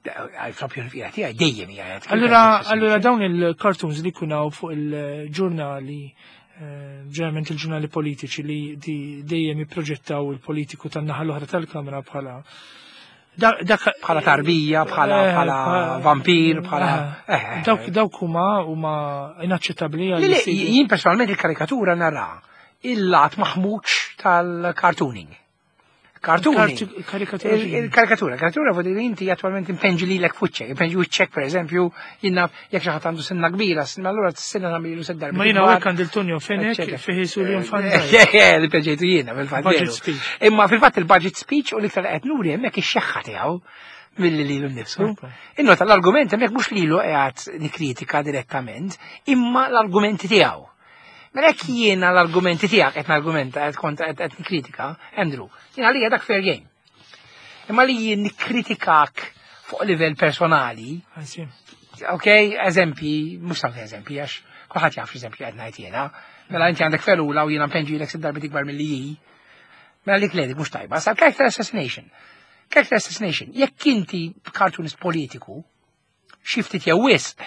Speaker 2: Propju l-fija tiegħi dejjem hija.
Speaker 1: Allura dawn il-cartoons li kunaw fuq il-ġurnali, ġeneralment il-ġurnali politiċi li dejjem jipproġettaw il-politiku tan-naħa l-oħra tal-kamra bħala
Speaker 2: bħala tarbija, bħala vampir, bħala.
Speaker 1: Dawk huma inaċċettabbli għal.
Speaker 2: Jien personalment il-karikatura narra il-lat maħmuċ tal-cartooning. Il-karikatura vodi li inti attualment impenġi li l-ek fuċċek, impenġi wiċċek per eżempju, jinna jek xaħat għandu sinna kbira, ma allura s-sinna namilu s-darba.
Speaker 1: Ma jina għek għand il-tunju fenek, fiħisu li nfanna.
Speaker 2: Li peġejtu jina, fil-fat. Imma fil-fat il-budget speech u li ktar għet nuri jemmek ix-xeħħa tijaw mill-li lilu nifsu. Innota l-argument jemmek mux lilu għat nikritika direttament, imma l-argumenti tijaw. Mela jiena l-argumenti tiegħek qed nargumenta qed nikkritika, Andrew, jiena li dak fair game. Imma li jien nikkritikak fuq livell personali. Okay, eżempji, mhux tagħti eżempji għax kulħadd jaf x'eżempji qed ngħid jiena. Mela inti għandek felula u jiena mpenġilek sid darbi tikbar milli hi. Mela lik ledik mhux tajba, sa character assassination. Character assassination, jekk inti cartoonist politiku xi ftit jew wisq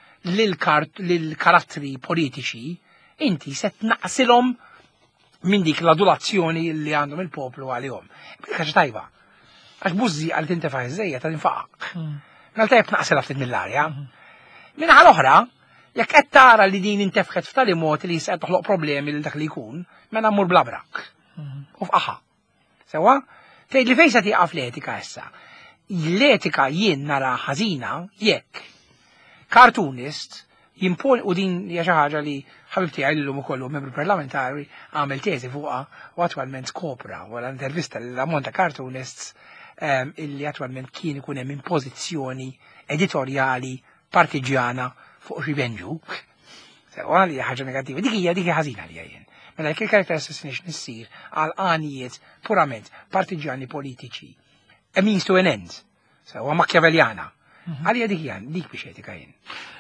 Speaker 2: lil-karattri politiċi, inti se tnaqsilhom minn dik l-adulazzjoni li għandhom il-poplu għalihom. Ħaġa tajba. Għax bużi għal tintefa' iż-żejja tal-infaq. Mela tajb tnaqsilha ftit mill-arja. Minnaħa l-oħra, jekk qed tara li din intefħet f'tali mod li se toħloq problemi lil dak li jkun, mela mmur blabrak. U f'qaħa. Sewa? Tgħid li fejn se tieqaf l-etika issa. L-etika jien nara ħażina jekk cartoonist jimpon u din hija xi ħaġa li ħabibti għallum ukoll membru parlamentari għamel teżi fuqha u attwalment skopra wara intervista l-ammont ta' cartoonists illi attwalment kien ikun hemm impożizzjoni editorjali partiġjana fuq rivenġu. Sewa li ħaġa negattiva. Dik hija ħażina li jien. Mela jekk il-character assassination issir għal għanijiet purament partiġjani politiċi. A means to an end. Sewa Machiavelliana. Għalija dik biex etika jien.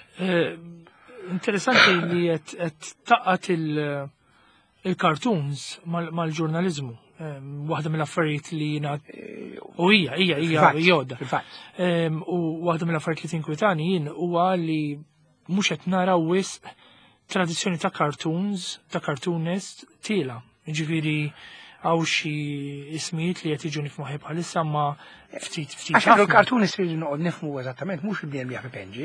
Speaker 1: Interessanti li qed taqqat il-cartoons mal-ġurnalizmu. Waħda mill-affarijiet li jiena u hija joda. U waħda mill-affarijiet li tinkwitani jien huwa li mhux qed nara wisq tradizzjoni ta' cartoons, ta' cartoonist tiela. Jiġifieri għaw xi ismijiet li qed jiġu nifhmu bħalissa ma ftit.
Speaker 2: Għax il-cartoonist li noqgħod nifhmu eżattament mhux il-bniem li jaħbi penġi.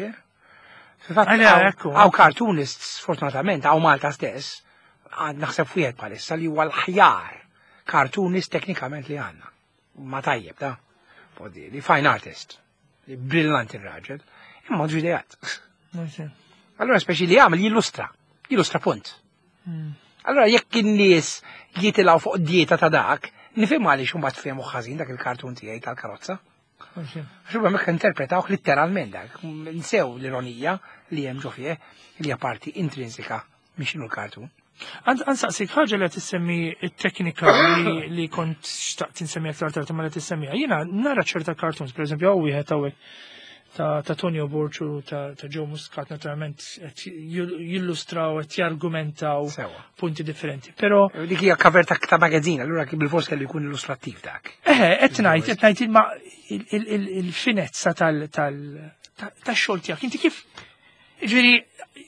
Speaker 2: Għaw cartoonists, fortunatament, għaw Malta stess, naħseb fujed bħalissa li huwa l-ħjar cartoonist teknikament li għanna. Ma tajjeb, da. Li fine artist. Li brillant il-raġel. Imma ġidejat. Allora, speċi li għamil jillustra punt. Allora, jekk in-nies jitilaw fuq dieta ta' dak, nifhem għaliex mbagħad fehmu ħażin dak il-kartun tiegħi tal-karozza. Xuba mek interpretawh literalment dak. Nsew l-ironija li hemm ġo fih li hija parti intrinsika minn x'inhu l-kartun.
Speaker 1: Ansaqsik ħaġa li tissemmi it-teknika li kont xtaqt insemmi aktar tard ma li tissemmija. Jiena nara ċerta cartoons, pereżempju hawn wieħed hawnhekk ta' Tonio Borciu ta' Joe Muscat naturalment jillustraw qed jargumentaw punti differenti. Però
Speaker 2: dik hija cover ta' magazzin, allura kif bil-fors kellu jkun illustrattiv dak.
Speaker 1: Qed ngħid imma il-finezza tax-xogħol tiegħek. Inti kif ġifieri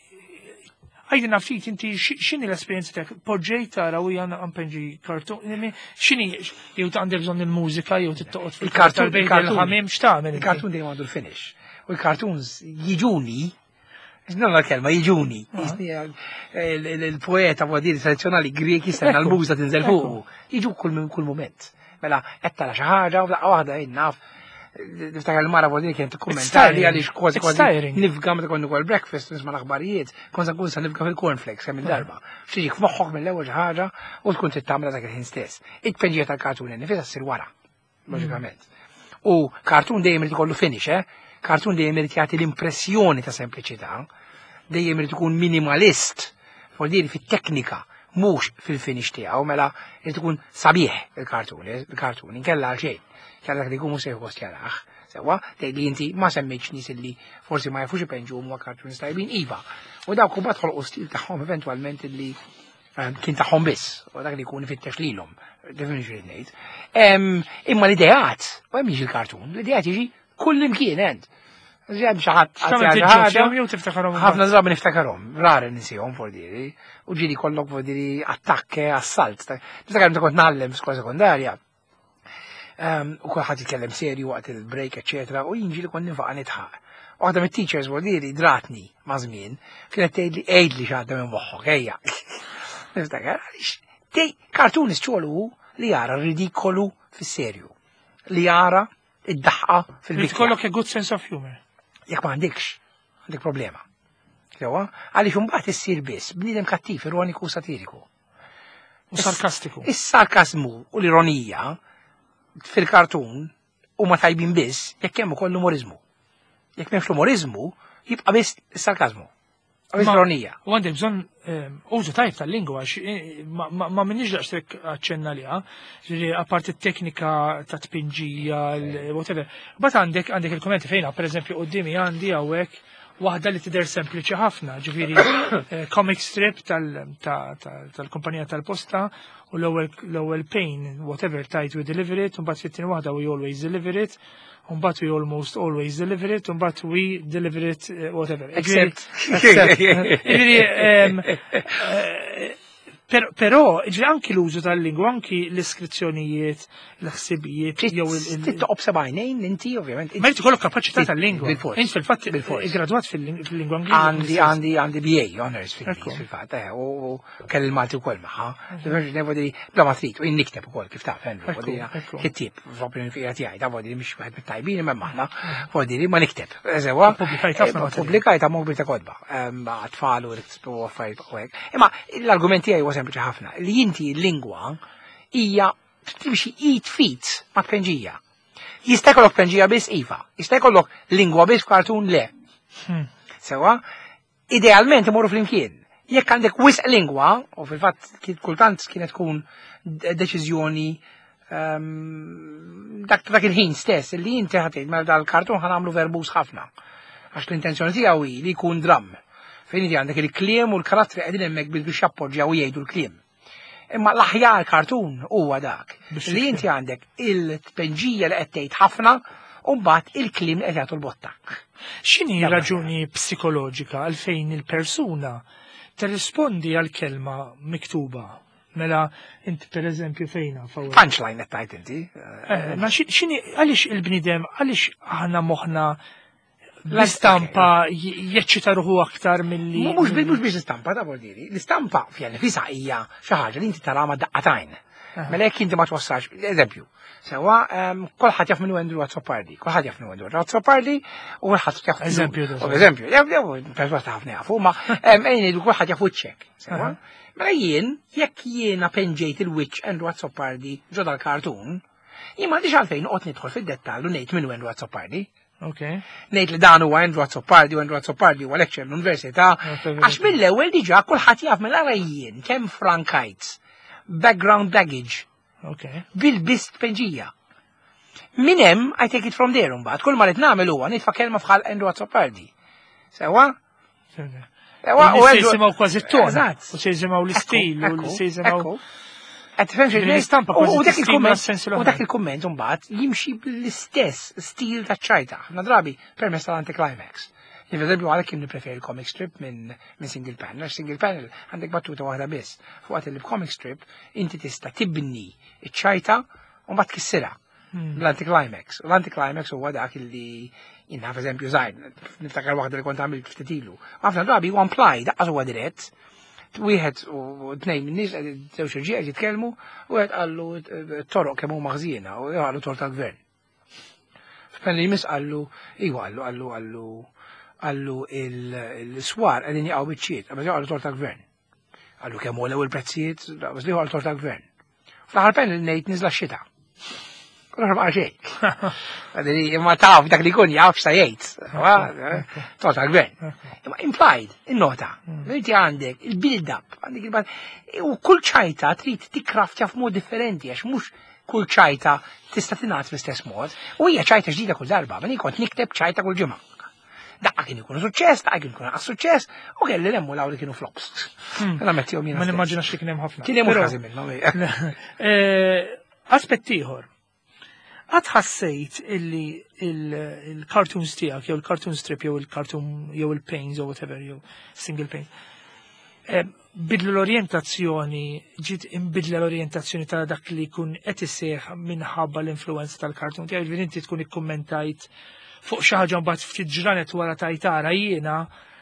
Speaker 1: għajdin ftit inti x'inhi l-esperjenza tiegħek? Poġġejt tara u jana għampenġi kartun, x'inhi jew għandek bżonn il-mużika jew tittoqgħod fil-kartun il-ħamim x'tagħmel? Il-kartun
Speaker 2: dejjem għandu l-finish. U l-kartuns jiġuni, non l-kelma jiġuni. Il-poeta wadiri tradizzjonali Grek jistenna l-muża tinżel fuq. Jiġu kull moment. Mela qed tara xi ħaġa u daqqa waħda naf. Niftakar il-mara wadiri kien tikkummentari għaliex kważi nifga meta kont ukoll breakfast nisma' l-aħbarijiet, kont nkun sa nifga fil-cornflakes kemm il-darba. X'tiġi f'moħħok mill-ewwel xi ħaġa u tkun tittamla dak il-ħin stess. Il-penġija tal-kartun nifisha ssir wara, loġikament. U kartun dejjem irid ikollu finish, kartun dejjem irid jagħti l-impressjoni ta' sempliċità, dejjem irid ikun minimalist, wadiri fit-teknika, mhux fil-finish tiegħu, mela irid ikun sabiħ il-kartun, inkella għal xejn. Kalla li kumu sejħu kostjaraħ, sewa, li inti ma semmiċ nis li forsi ma jafux ipenġu ma kartunis tajbin iva. U dawk u badħol u stil taħħom eventualment li kien taħħom biss, u dak li kun fittex lilhom, definitely ngħid. Imma l-idejat, u hemm jiġi l-kartun, l-idejat jiġi kull imkien end. Ġem xaħat
Speaker 1: jew tiftakarhom.
Speaker 2: ħafna drabi niftakarhom, rari nisihom fordiri, u ġili kollok fordiri attakke, assalt. Niftakar meta kont nagħllem f'skola sekondarja. U kulħadd jitkellem serju waqt il-break, eċetera, u jinġi li kont nifaqa' nitħaq. Waħda mit-teachers fordiri dratni ma' żmien, kienet tgħidli x'għadda minn moħħok, ejja. Niftakar għaliex kartunist xogħlu li jara ridikolu fis-serju. Li jara id-daħqa fil-bikja.
Speaker 1: Tkollok a good sense of humor.
Speaker 2: Jekk ma għandekx, għandek problema. Sewa, għaliex imbagħad issir biss bniedem kattiv, ironiku u satiriku.
Speaker 1: U sarkastiku.
Speaker 2: Is-sarkasmu u l-ironija fil-kartun huma tajbin biss jekk hemm ukoll l-umorizmu. Jekk m'hemmx l-umorizmu, jibqa' biss is-sarkasmu. Ironija.
Speaker 1: U għandek bżonn użu tajb tal-lingwa ma minniġ daqstek aċċenna liha, ġifieri apart it-teknika ta' tpinġija, whatever. Bat għandek il-kommenti fejna, pereżempju qudiemi għandi hawnhekk waħda li tidher sempliċi ħafna, ġifieri comic strip tal-kumpanija tal-posta u l-ewwel pain, whatever tight we deliver it, u mbagħad fit-tieni waħda we always deliver it. But we almost always deliver it, but we deliver it, whatever.
Speaker 2: Except.
Speaker 1: Però, anki l-użu tal-lingwa, anki l-iskrizzjonijiet, l-ħsibijiet,
Speaker 2: jew il-toqob sabajnejn, inti ovvjament.
Speaker 1: Ma jrid ikollok kapaċità tal-lingwa.
Speaker 2: Int
Speaker 1: fil-fatt graduat fil-lingwa Ingliża.
Speaker 2: Għandi BA honors fil-fatt, u kell il-Malti wkoll magħha. Bla ma trid, u nikteb ukoll kif taf kittib f'opinjoni fiha tiegħi, ta' vodi mhix wieħed mit-tajbin imma maħna, vodi ma nikteb. Eżewwa. Pubblikajta mobil ta' kodba. Tfal u affarijiet u hekk. Imma l-argument tiegħi sempliċi ħafna, li inti l-lingwa hija timxi eat feet ma' tpenġija. Jista' jkollok tpenġija biss iva, jista' jkollok lingwa biss f'kartun le. Sewa, idealment imorru flimkien. Jekk għandek wisq lingwa, u fil-fatt kultant kienet tkun deċiżjoni dak il-ħin stess, li inti ħadd mela dal-kartun ħanamlu verbus ħafna. Għax l-intenzjoni tiegħu li jkun dramm. Fejn inti għandek il-kliem u l-karattri qegħdin hemmhekk biex jappoġġjaw jgħidu l-kliem. Imma l-aħjar kartun huwa dak li inti għandek il-tpenġija li qed tgħid ħafna u mbagħad il-kliem li qed jagħtu l-botta.
Speaker 1: X'inhi raġuni psikoloġika għalfejn il-persuna tirrispondi għall-kelma miktuba? Mela inti pereżempju fejna fawwa.
Speaker 2: Punchline qed tgħid inti.
Speaker 1: Ma x'inhi għaliex il-bniedem għaliex aħna moħħna l-istampa jeċċita ruħu aktar milli.
Speaker 2: Mhux biex l-istampa ta' bordiri. L-istampa fija nifisha hija xi ħaġa li inti tara ma' daqqatajn. Mela jekk inti ma twassalx, eżempju, sewa kulħadd jaf minnu Andrew Azzopardi, kulħadd jaf minnu Andrew Azzopardi u kulħadd jaf. Eżempju, persważa ħafna jafu, ma ngħidu kulħadd jaf wiċċek. Sewa. Mela jekk jiena penġejt il-wiċċ Andrew Azzopardi ġo dal-kartun, jien m'għandix għalfejn noqgħod nidħol fid-dettall u ngħid minnu Andrew Azzopardi. Ngħid li dan huwa Andrew Azzopardi u Andrew Azzopardi huwa lecturer l-Università, għax mill-ewwel diġà kulħadd jaf mill-ara jien kemm frankajt background baggage bil-bist penġija. Min hemm I take it from there imbagħad, kull ma rid nagħmel huwa nitfa' kelma fħal Andrew Azzopardi. Sewa?
Speaker 1: U se jisimgħu kważi t-ton, u se jisimgħu l-istil, u se jisimgħu.
Speaker 2: U dak il-komment mbagħad jimxi bl-istess stil ta' ċajta. Ħafna drabi permezz tal-anticlimax. Eżempju għalhekk kien nippreferi comic strip minn single panel. Single panel għandek battuta waħda biss. Fuq il-comic strip inti tista' tibni ċ-ċajta u mbagħad tkissirha bl-anticlimax. U l-anticlimax huwa dak li jiena f'eżempju żgħir, niftakar waħda li kont għamilt ftit ilu. Ħafna drabi huwa imply daqqas huwa dirett. Wieħed u tnejn min-nies żewġ irġiel jitkellmu u qed qallu toroq kemm huma ħżiena u jgħallu tor tal-gvern. F'pen li jmiss qallu iwa qallu il-swar qegħdin jaqgħu biċċiet, ma jgħallu tor tal-gvern. Qallu kemm hu l-ewwel prezzijiet, bas li jgħallu tor tal-gvern. Fl-aħħar pen ngħid niżla x-xita. Kulħadd ma xejn. Imma taf dak li jkun jaf x'sa jgħid. Tor tal-gvern. Imma implied, in-nota. Inti għandek il-build-up, u kull ċajta trid tikkraftja f'mod differenti għax mhux kull ċajta tista' tingħad fl-istess mod. U hija ċajta ġdida kull darba, ma kont nikteb ċajta kull ġimgħa. Daqqa kien ikunu suċċess, daqqa kien ikunu suċċess, u kelli lemmu law li kienu flops. Ma
Speaker 1: nimmaġinax li kien hemm ħafna.
Speaker 2: Kien hemm ħażin minnhom.
Speaker 1: Aspett ieħor. Għad ħassejt illi il-cartoons tiegħek jew il-cartoon strip jew il-cartoon jew il-pains jew whatever jew single pain. Bidlu l-orjentazzjoni, ġiet imbidla l-orjentazzjoni ta' dak li jkun qed iseħħ minħabba l-influenza tal-cartoon tiegħek, ġifieri inti tkun ikkummentajt fuq xi ħaġa mbagħad ftit ġranet wara tajtara jiena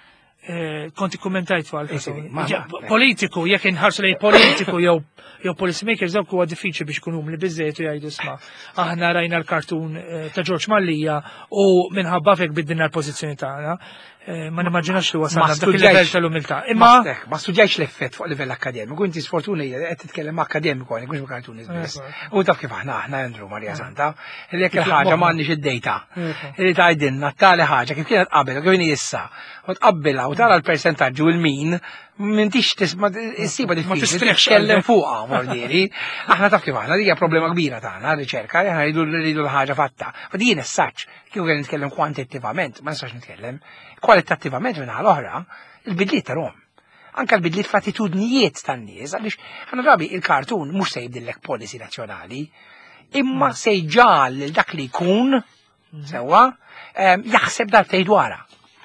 Speaker 1: konti kommentajt għal politiku, jekk inħarsu lej politiku jew policymakers dawk huwa diffiċli biex ikunu li biżejjed u jgħidu sma' aħna rajna l-kartun ta' George Mallija u minħabba fek biddilna l-pożizzjoni tagħna. Ma nimmaġinax li wasalna dak il-livell tal-umiltà. Imma
Speaker 2: ma studjajx l-effett fuq livell akademiku, inti sfortuni qed titkellem akademiku għalik mhux kartuniż biss. U taf kif aħna Andrew Marija Santa, li jekk il-ħaġa m'għandniex id-dejta. Li tgħidilna tali ħaġa kif kienet qabel u kif issa. U tqabbilha u tara l-persentaġġ u l-min m'intix tisma' issiba diffiċli titkellem fuqha mordieri. Aħna taf kif aħna hija problema kbira tagħna riċerka li aħna rridu l-ħaġa fatta. U din as-saċ kieku kien nitkellem kwantittivament, ma nistax nitkellem kwalitattivament minn l-oħra, il-bidliet tarhom. Anka l-bidliet f'attitudnijiet tan-nies, għaliex ħana drabi il-kartun mhux se jibdillek policy nazzjonali, imma se jġal dak li jkun sewwa jaħseb darbtejn dwarha.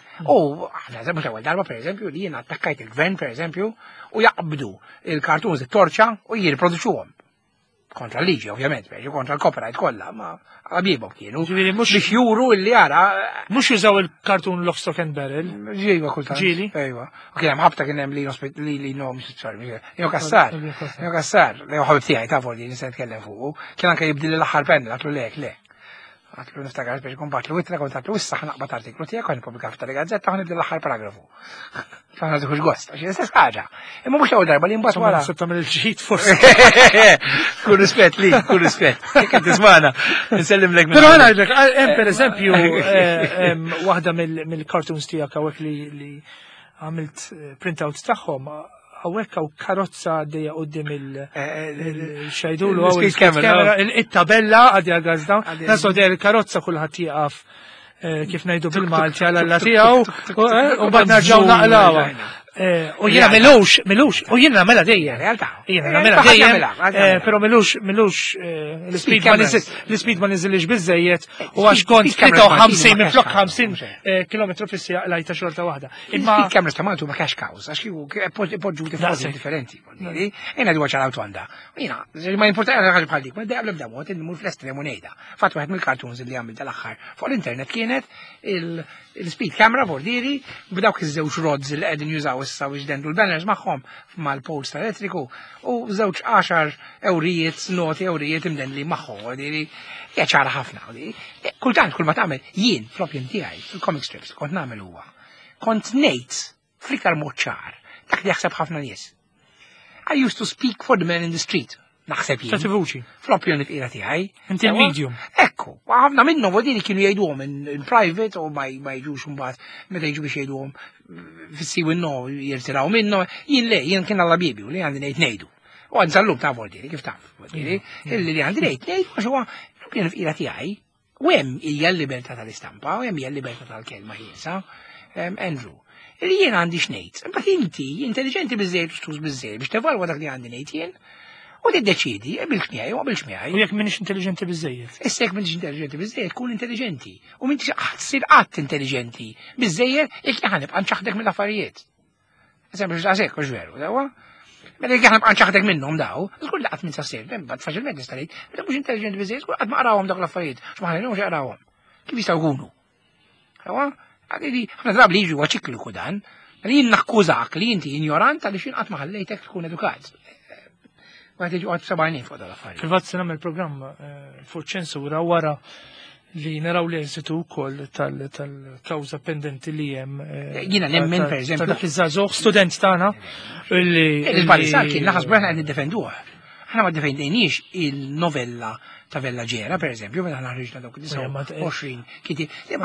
Speaker 2: U aħna mhux ewwel darba pereżempju li jien attakkajt il-gvern pereżempju u jaqbdu il-kartuns it-torċa u jirproduċuhom. Kontra l-liġi, ovvjament, kontra l-copyright kollha, ma għabibhom kienu. Biex juru illi jara.
Speaker 1: Mhux jużaw il-kartun Lock, Stock and Barrel.
Speaker 2: Ġiwa kultant.
Speaker 1: Ġieli.
Speaker 2: Ejwa. U kien hemm ħabta kien hemm li no jew kassar. Jew kassar. Jew ħabib tiegħi taf li nista' nitkellem fuq. Kien anke jibdil l-aħħar penna għatlu lek le. Għatlu niftakar biex kombatlu wittra kontatlu issa ħnaqbad artiklu tiegħek ħan ippubblika f'telegazzetta ħan nibdil l-aħħar paragrafu. Ħana tieħux gost, għax istess ħaġa. Imma mhux ewwel darba li mbagħad wara.
Speaker 1: Se tagħmel il-ġid forsi.
Speaker 2: Kun rispett li, kun rispett. Kif tismana. Nsellimlek.
Speaker 1: Però ħana ngħidlek, hemm pereżempju waħda mill-cartoons tiegħek hawnhekk li għamilt printouts tagħhom għawek għaw karozza għaddeja għoddim il-xajdulu għaw il-kamera, il-tabella għaddeja għazda, nasu għaddeja il-karozza kullħat jgħaf kif najdu bil-Malti għalla tijaw, u bad narġaw naqlawa. U jena milux, u jena mela dejja. Jena mela dejja, pero milux l-speed ma nizilix bizzejiet u għax kont 53 minn flok 50 km fissija lajta xorta wahda.
Speaker 2: Il-speed cameras ta' Maltu ma kax kaws, għax kiku poġġu tifozzi differenti. Jena di għaxar għawtu Jena, ma importanti għal bħal dik, ma d-daqqa l-bda mot, il-mur fl-estremu nejda. Fat waħed mill-kartons li għamil dal-axħar fuq l-internet kienet il-speed camera bordiri b'dawk iż-żewġ rods li qegħdin jużaw issa biex dendu l-banners magħhom mal-pols elettriku u żewġ 10 ewrijiet noti ewrijiet imdenli magħhom bordiri hija ċara ħafna. Kultant kull ma tagħmel jien fl-opjon tiegħi fil-comic strips kont nagħmel huwa. Kont ngħid fl-iktar mod ċar dak li jaħseb ħafna nies. I used to speak for the man in the street. Naħseb jien.
Speaker 1: Tativuċi.
Speaker 2: Fl-opjoni f'ira tiegħi.
Speaker 1: Inti l-medium.
Speaker 2: Ekku, ħafna minnhom vodini kienu jgħiduhom in private u ma jġux imbagħad meta jiġu biex jgħiduhom fis-siwi no jirtiraw minnhom, jien kien alla bibi u li għandi ngħid ngħidu. U għanżallum ta' vodini, kif taf, vodini, li għandi ngħid ngħid għax huwa l-opjoni f'ira tiegħi u hemm hija l-libertà tal-istampa u hemm hija l-libertà tal-kelma ħielsa. Andrew, li jien għandi x'ngħid, imbagħad inti intelligenti biżżejjed u stus biżżejjed biex tevalwa dak li għandi ngħid jien. U tiddeċidi, qabilx miegħi u qabilx miegħi.
Speaker 1: U jekk m'iniex intelligenti biżejjed.
Speaker 2: Issa jekk m'iniex intelligenti biżejjed, kun intelligenti. U m'intix ssir qatt intelligenti biżejjed jekk ħanibqa' nċaħdek mill-affarijiet. Eżempju x'għasek u veru, sewwa. Mela jekk ħanibqa' nċaħdek minnhom daw, żgur li qatt minn sassir, imbagħad faċilment nista' ngħid, meta mhux intelligenti biżejjed, żgur qatt ma qarawhom dak l-affarijiet, x'maħalilhomx jaqrawhom. Kif jistgħu jkunu? Sewwa? Ħafna drabi li jiġu huwa ċikliku dan, jien nakkużak li inti ignorant għaliex jien qatt ma ħallejtek tkun edukat. Għat iġu għat sabajnin fuq dal-affarijiet.
Speaker 1: Privat se nagħmel programm fuq ċensura wara li naraw l-eżitu wkoll tal-kawża pendenti li hemm.
Speaker 2: Jiena nemmen pereżempju.
Speaker 1: Dak iż-żagħżugħ student tagħna li.
Speaker 2: Il-bali sar kien laħas brana qed niddefenduh. Aħna ma ddefendejniex il-novella ta' Vella Ġera, per eżempju, meta aħna ħriġna dawk 29 kiti.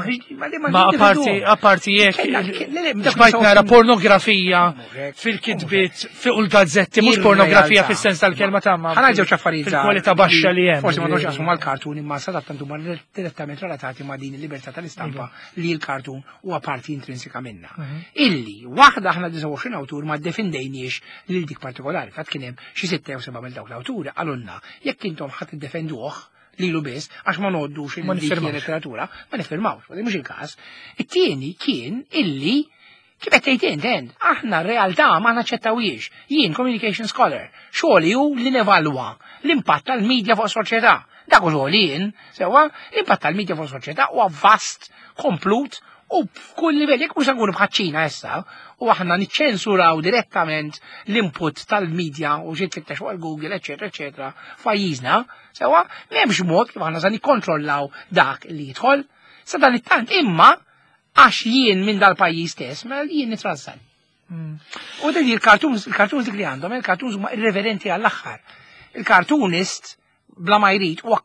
Speaker 1: Ma apparti jekk bajt nara pornografija fil-kitbiet fuq il-gazzetti, mhux pornografija fis-sens tal-kelma tagħha.
Speaker 2: Ħana ġew affarijiet
Speaker 1: fil-kwalità baxxa li hemm.
Speaker 2: Forsi ma ndox jaqsmu mal-kartun imma sa tantu ma direttament relatati ma' din il-libertà tal-istampa li l-kartun huwa parti intrinsika minnha. Illi waħda aħna 29 awtur ma ddefendejniex lil dik partikolari, fatt kien hemm xi 6 jew 7 mill dawk l-awturi qalulna jekk intom ħadd iddefenduh lilu biss, għax ma noddux
Speaker 1: Ma
Speaker 2: il-dik
Speaker 1: nifirmawx.
Speaker 2: letteratura, ma nifirmawx, ma mhux il-każ. It-tieni kien illi kif qed tgħid aħna r-realtà ma naċċettawhiex. Jien communication scholar, xogħli hu li nevalwa l-impatt tal-medja fuq is-soċjetà. Dak hu xogħli jien, sewwa, l-impatt tal-medja fuq is-soċjetà huwa vast, komplut u f'kull livell, jekk mhux nkunu bħaċ-Ċina issa, u aħna niċċensuraw direttament l-input tal-medja u xi tfittex fuq Google, eċetera, f'pajjiżna, sewwa, m'hemmx mod kif aħna se nikkontrollaw dak li jidħol. Sa dan it-tant imma għax jien minn dal-pajjiż stess, ma jien nitrażżal. U dik il-cartoons dik li għandhom, il-cartoons huma irreverenti għall-aħħar. Il-cartoonist bla ma jrid huwa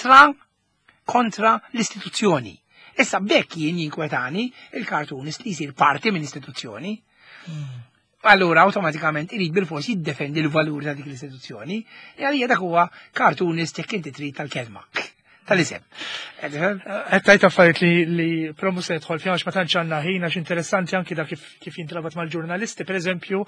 Speaker 2: kontra l-istituzzjoni. Issa bekk jien jinkwetani il-cartoonist li jsir parti minn istituzzjoni. Allura automatikament irid bil-fors jiddefendi l-valur ta' dik l-istituzzjoni, e għalija dak huwa cartoonist jekk inti trid tal-kelma. Tal-isem.
Speaker 1: Għettajt affarijiet li promu se jidħol fihom ma tantx għandna ħin għax interessanti anki da kif jintrabat mal-ġurnalisti, pereżempju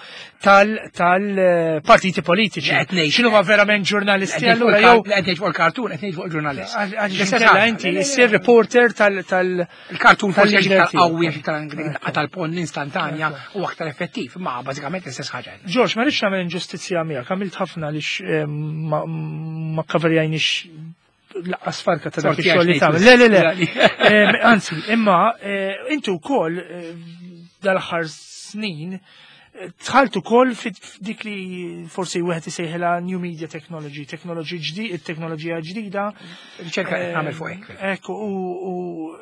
Speaker 1: tal-partiti politiċi. X'inhu ma verament ġurnalisti allura jew
Speaker 2: qed ngħid fuq il-kartun, qed ngħid fuq il-ġurnalist.
Speaker 1: Għax inti issir reporter
Speaker 2: il-kartun forsi għax iktar qawwi għax iktar tal-pon instantanja u aktar effettiv, ma bażikament l-istess ħaġa.
Speaker 1: George, ma rridx nagħmel inġustizzja miegħek, għamilt ħafna li ma kaverjajniex laqqas farka ta' dak ix-xogħol li tagħmel. Le. Anzi, imma intu wkoll dal-aħħar snin tħaltu wkoll f'dik li forsi wieħed isejħilha new media technology, it-teknoloġija ġdida.
Speaker 2: Riċerka qed nagħmel fuq hekk.
Speaker 1: Ekku u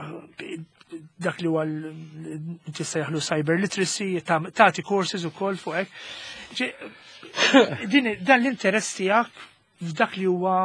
Speaker 1: dak li huwa tissejħlu cyber literacy, tagħti courses ukoll fuq hekk. Dan l-interess tiegħek f'dak li huwa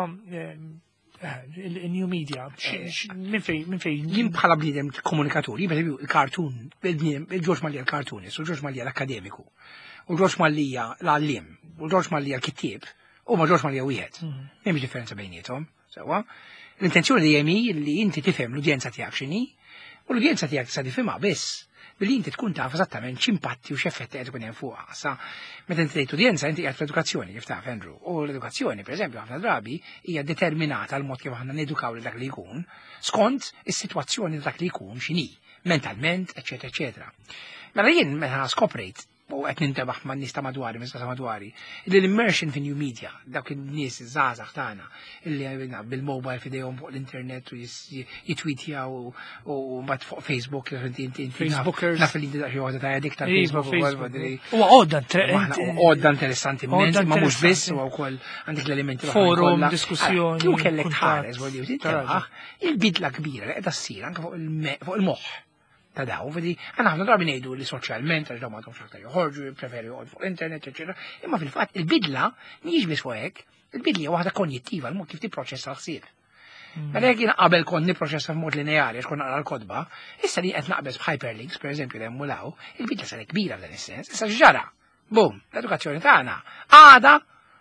Speaker 1: il-new media, minn fej?
Speaker 2: Jien bħala bniedem komunikatur, jien il-kartun, il-George Mallia l-kartunist, u George Mallia l-akademiku, u George Mallia l-allim, u George Mallia l-kittib, u ma George Mallia wieħed. M'hemmx differenza bejniethom, sewwa. L-intenzjoni dejjem hi li inti tifhem l-udjenza tiegħek x'inhi, u l-udjenza tiegħek sa tifhimha biss billi inti tkun taf eżattament x'impatti u x'effetti qed ikun hemm fuqha. Sa meta inti tgħid udjenza inti qiegħed fl-edukazzjoni kif taf Andrew. U l-edukazzjoni pereżempju ħafna drabi hija determinata l mod kif aħna nedukaw lil dak li jkun skont is-sitwazzjoni dak li jkun x'inhi, mentalment, eċetera, eċetera. Mela jien meta skoprejt u qed nintebaħ man nies ta' madwari, miżda ta' madwari, l-immersion fi new media, dawk in-nies iż-żgħażagħ tagħna illi bil-mobile f'idejhom fuq l-internet u jitwitjaw u mbagħad fuq Facebook
Speaker 1: Facebookers
Speaker 2: naf li xi waħda ta' dik tal-Facebook.
Speaker 1: Huwa
Speaker 2: għodda interessanti immens, ma mhux biss huwa wkoll għandek l-elementi
Speaker 1: forum, diskussjoni.
Speaker 2: Kieku kellek tħares wara tintebaħ il-bidla kbira li qiegħda ssir anke fuq il-moħħ ta' daw, vedi, għanna ħafna drabi ngħidu li soċjalment għax daw ma għadhomx aktar joħorġu, preferi joqgħod fuq l-internet, eċetera. Imma fil-fatt il-bidla mhijiex biss fuq hekk, il-bidla hija waħda konjettiva, l-mod kif tipproċessa l-ħsieb. Mela jekk jien qabel kont nipproċessa f'mod lineari għax kont naqra l-kodba, issa li qed naqbeż b'hyperlinks, pereżempju li hemm law, il-bidla saret kbira f'dan is-sens, issa x'ġara. Bum, l-edukazzjoni tagħna għada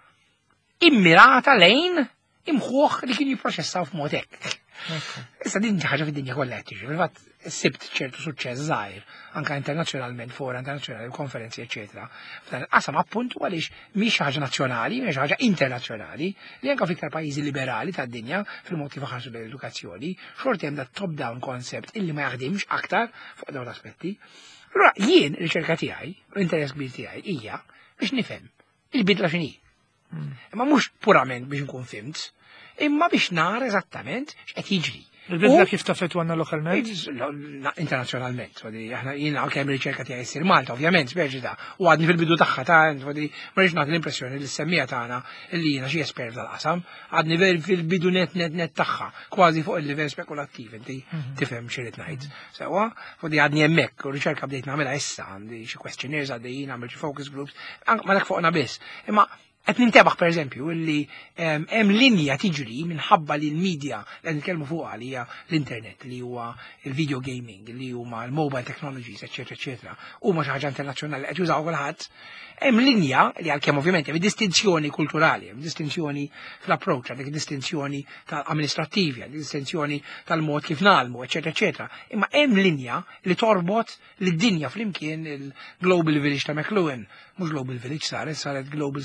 Speaker 2: immirata lejn imħuħ li kien jipproċessaw f'mod hekk. Issa din ħaġa fid-dinja kollha qed tiġi, fil-fatt sibt ċertu suċċess żgħir anke internazzjonalment, fora internazzjonali, konferenzi, eċetera. F'dan il-qasam appuntu għaliex mhix ħaġa nazzjonali, mhix ħaġa internazzjonali li anke fiktar pajjiżi liberali tad-dinja fil-mod kif ħarsu l-edukazzjoni, xorti hemm dat top-down concept illi ma jaħdimx aktar fuq dawn l-aspetti. Allura jien ir-riċerka tiegħi, l-interess kbir tiegħi hija biex nifhem il-bidla x'inhi. Imma mhux purament biex nkun fimt, imma biex nara eżattament x'qed jiġri.
Speaker 1: Il-bidla kif tafet għanna lokalment?
Speaker 2: Internazzjonalment, jina kemm riċerka tiegħi ssir Malta, ovvjament, speċita, u għadni fil-bidu tagħha ta' ma rridx nagħti l-impressjoni li s-semmija tagħna li jiena xi espert tal-qasam, għadni fil-bidu net tagħha, kważi fuq il-livell spekulattiv, inti tifhem x'irid ngħid. Sewwa, għadni hemmhekk, u riċerka bdejt nagħmilha issa, għandi xi questionnaires għaddejjin, għamel xi focus groups, ma dak fuqna biss. Imma qed nintebaħ pereżempju illi hemm linja tiġri minħabba li l-medja li qed nitkellmu fuqha li hija l-internet, li huwa il-video gaming, li huma l-mobile technologies, eċetera, eċetera, huma xi ħaġa internazzjonali qed jużaw kulħadd. Hemm linja li għalkemm ovvjament hemm distinzjoni kulturali, hemm distinzjoni fl-approach, għandek distinzjoni tal-amministrattivi, għandek distinzjoni tal-mod kif nagħmlu, eċetera, eċetera. Imma hemm linja li torbot lid-dinja flimkien il-Global Village ta' McLuhan, mhux Global Village saret Global Street.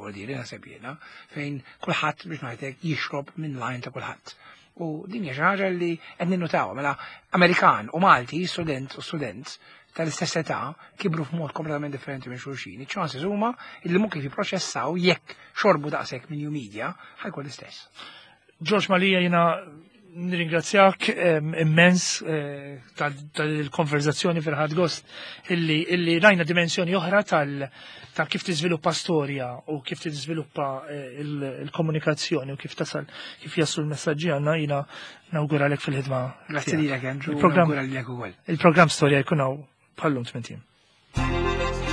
Speaker 2: vuol dire naħseb jiena, fejn kulħadd biex ngħidlek jixrob minn lajn ta' kulħadd. U din hija xi ħaġa li qed ninnutaw mela Amerikan u Malti, student u student tal-istess età kibru f'mod kompletament differenti minn xulxin. Iċ-ċansis huma illi mhux kif jipproċessaw jekk xorbu daqshekk minn new media ħajkun l-istess.
Speaker 1: George Malija, jiena nirringrazzjak immens tal-konverzazzjoni fil-ħad gost illi rajna dimensjoni oħra tal kif tiżviluppa storja u kif tiżviluppa il-komunikazzjoni u kif tasal kif jaslu l-messaġġi għandna jiena nawguralek fil-ħidma.
Speaker 2: Grazzi lilek Andrew, nawguralek ukoll.
Speaker 1: Il-programm storja jkun hawn bħallum 80.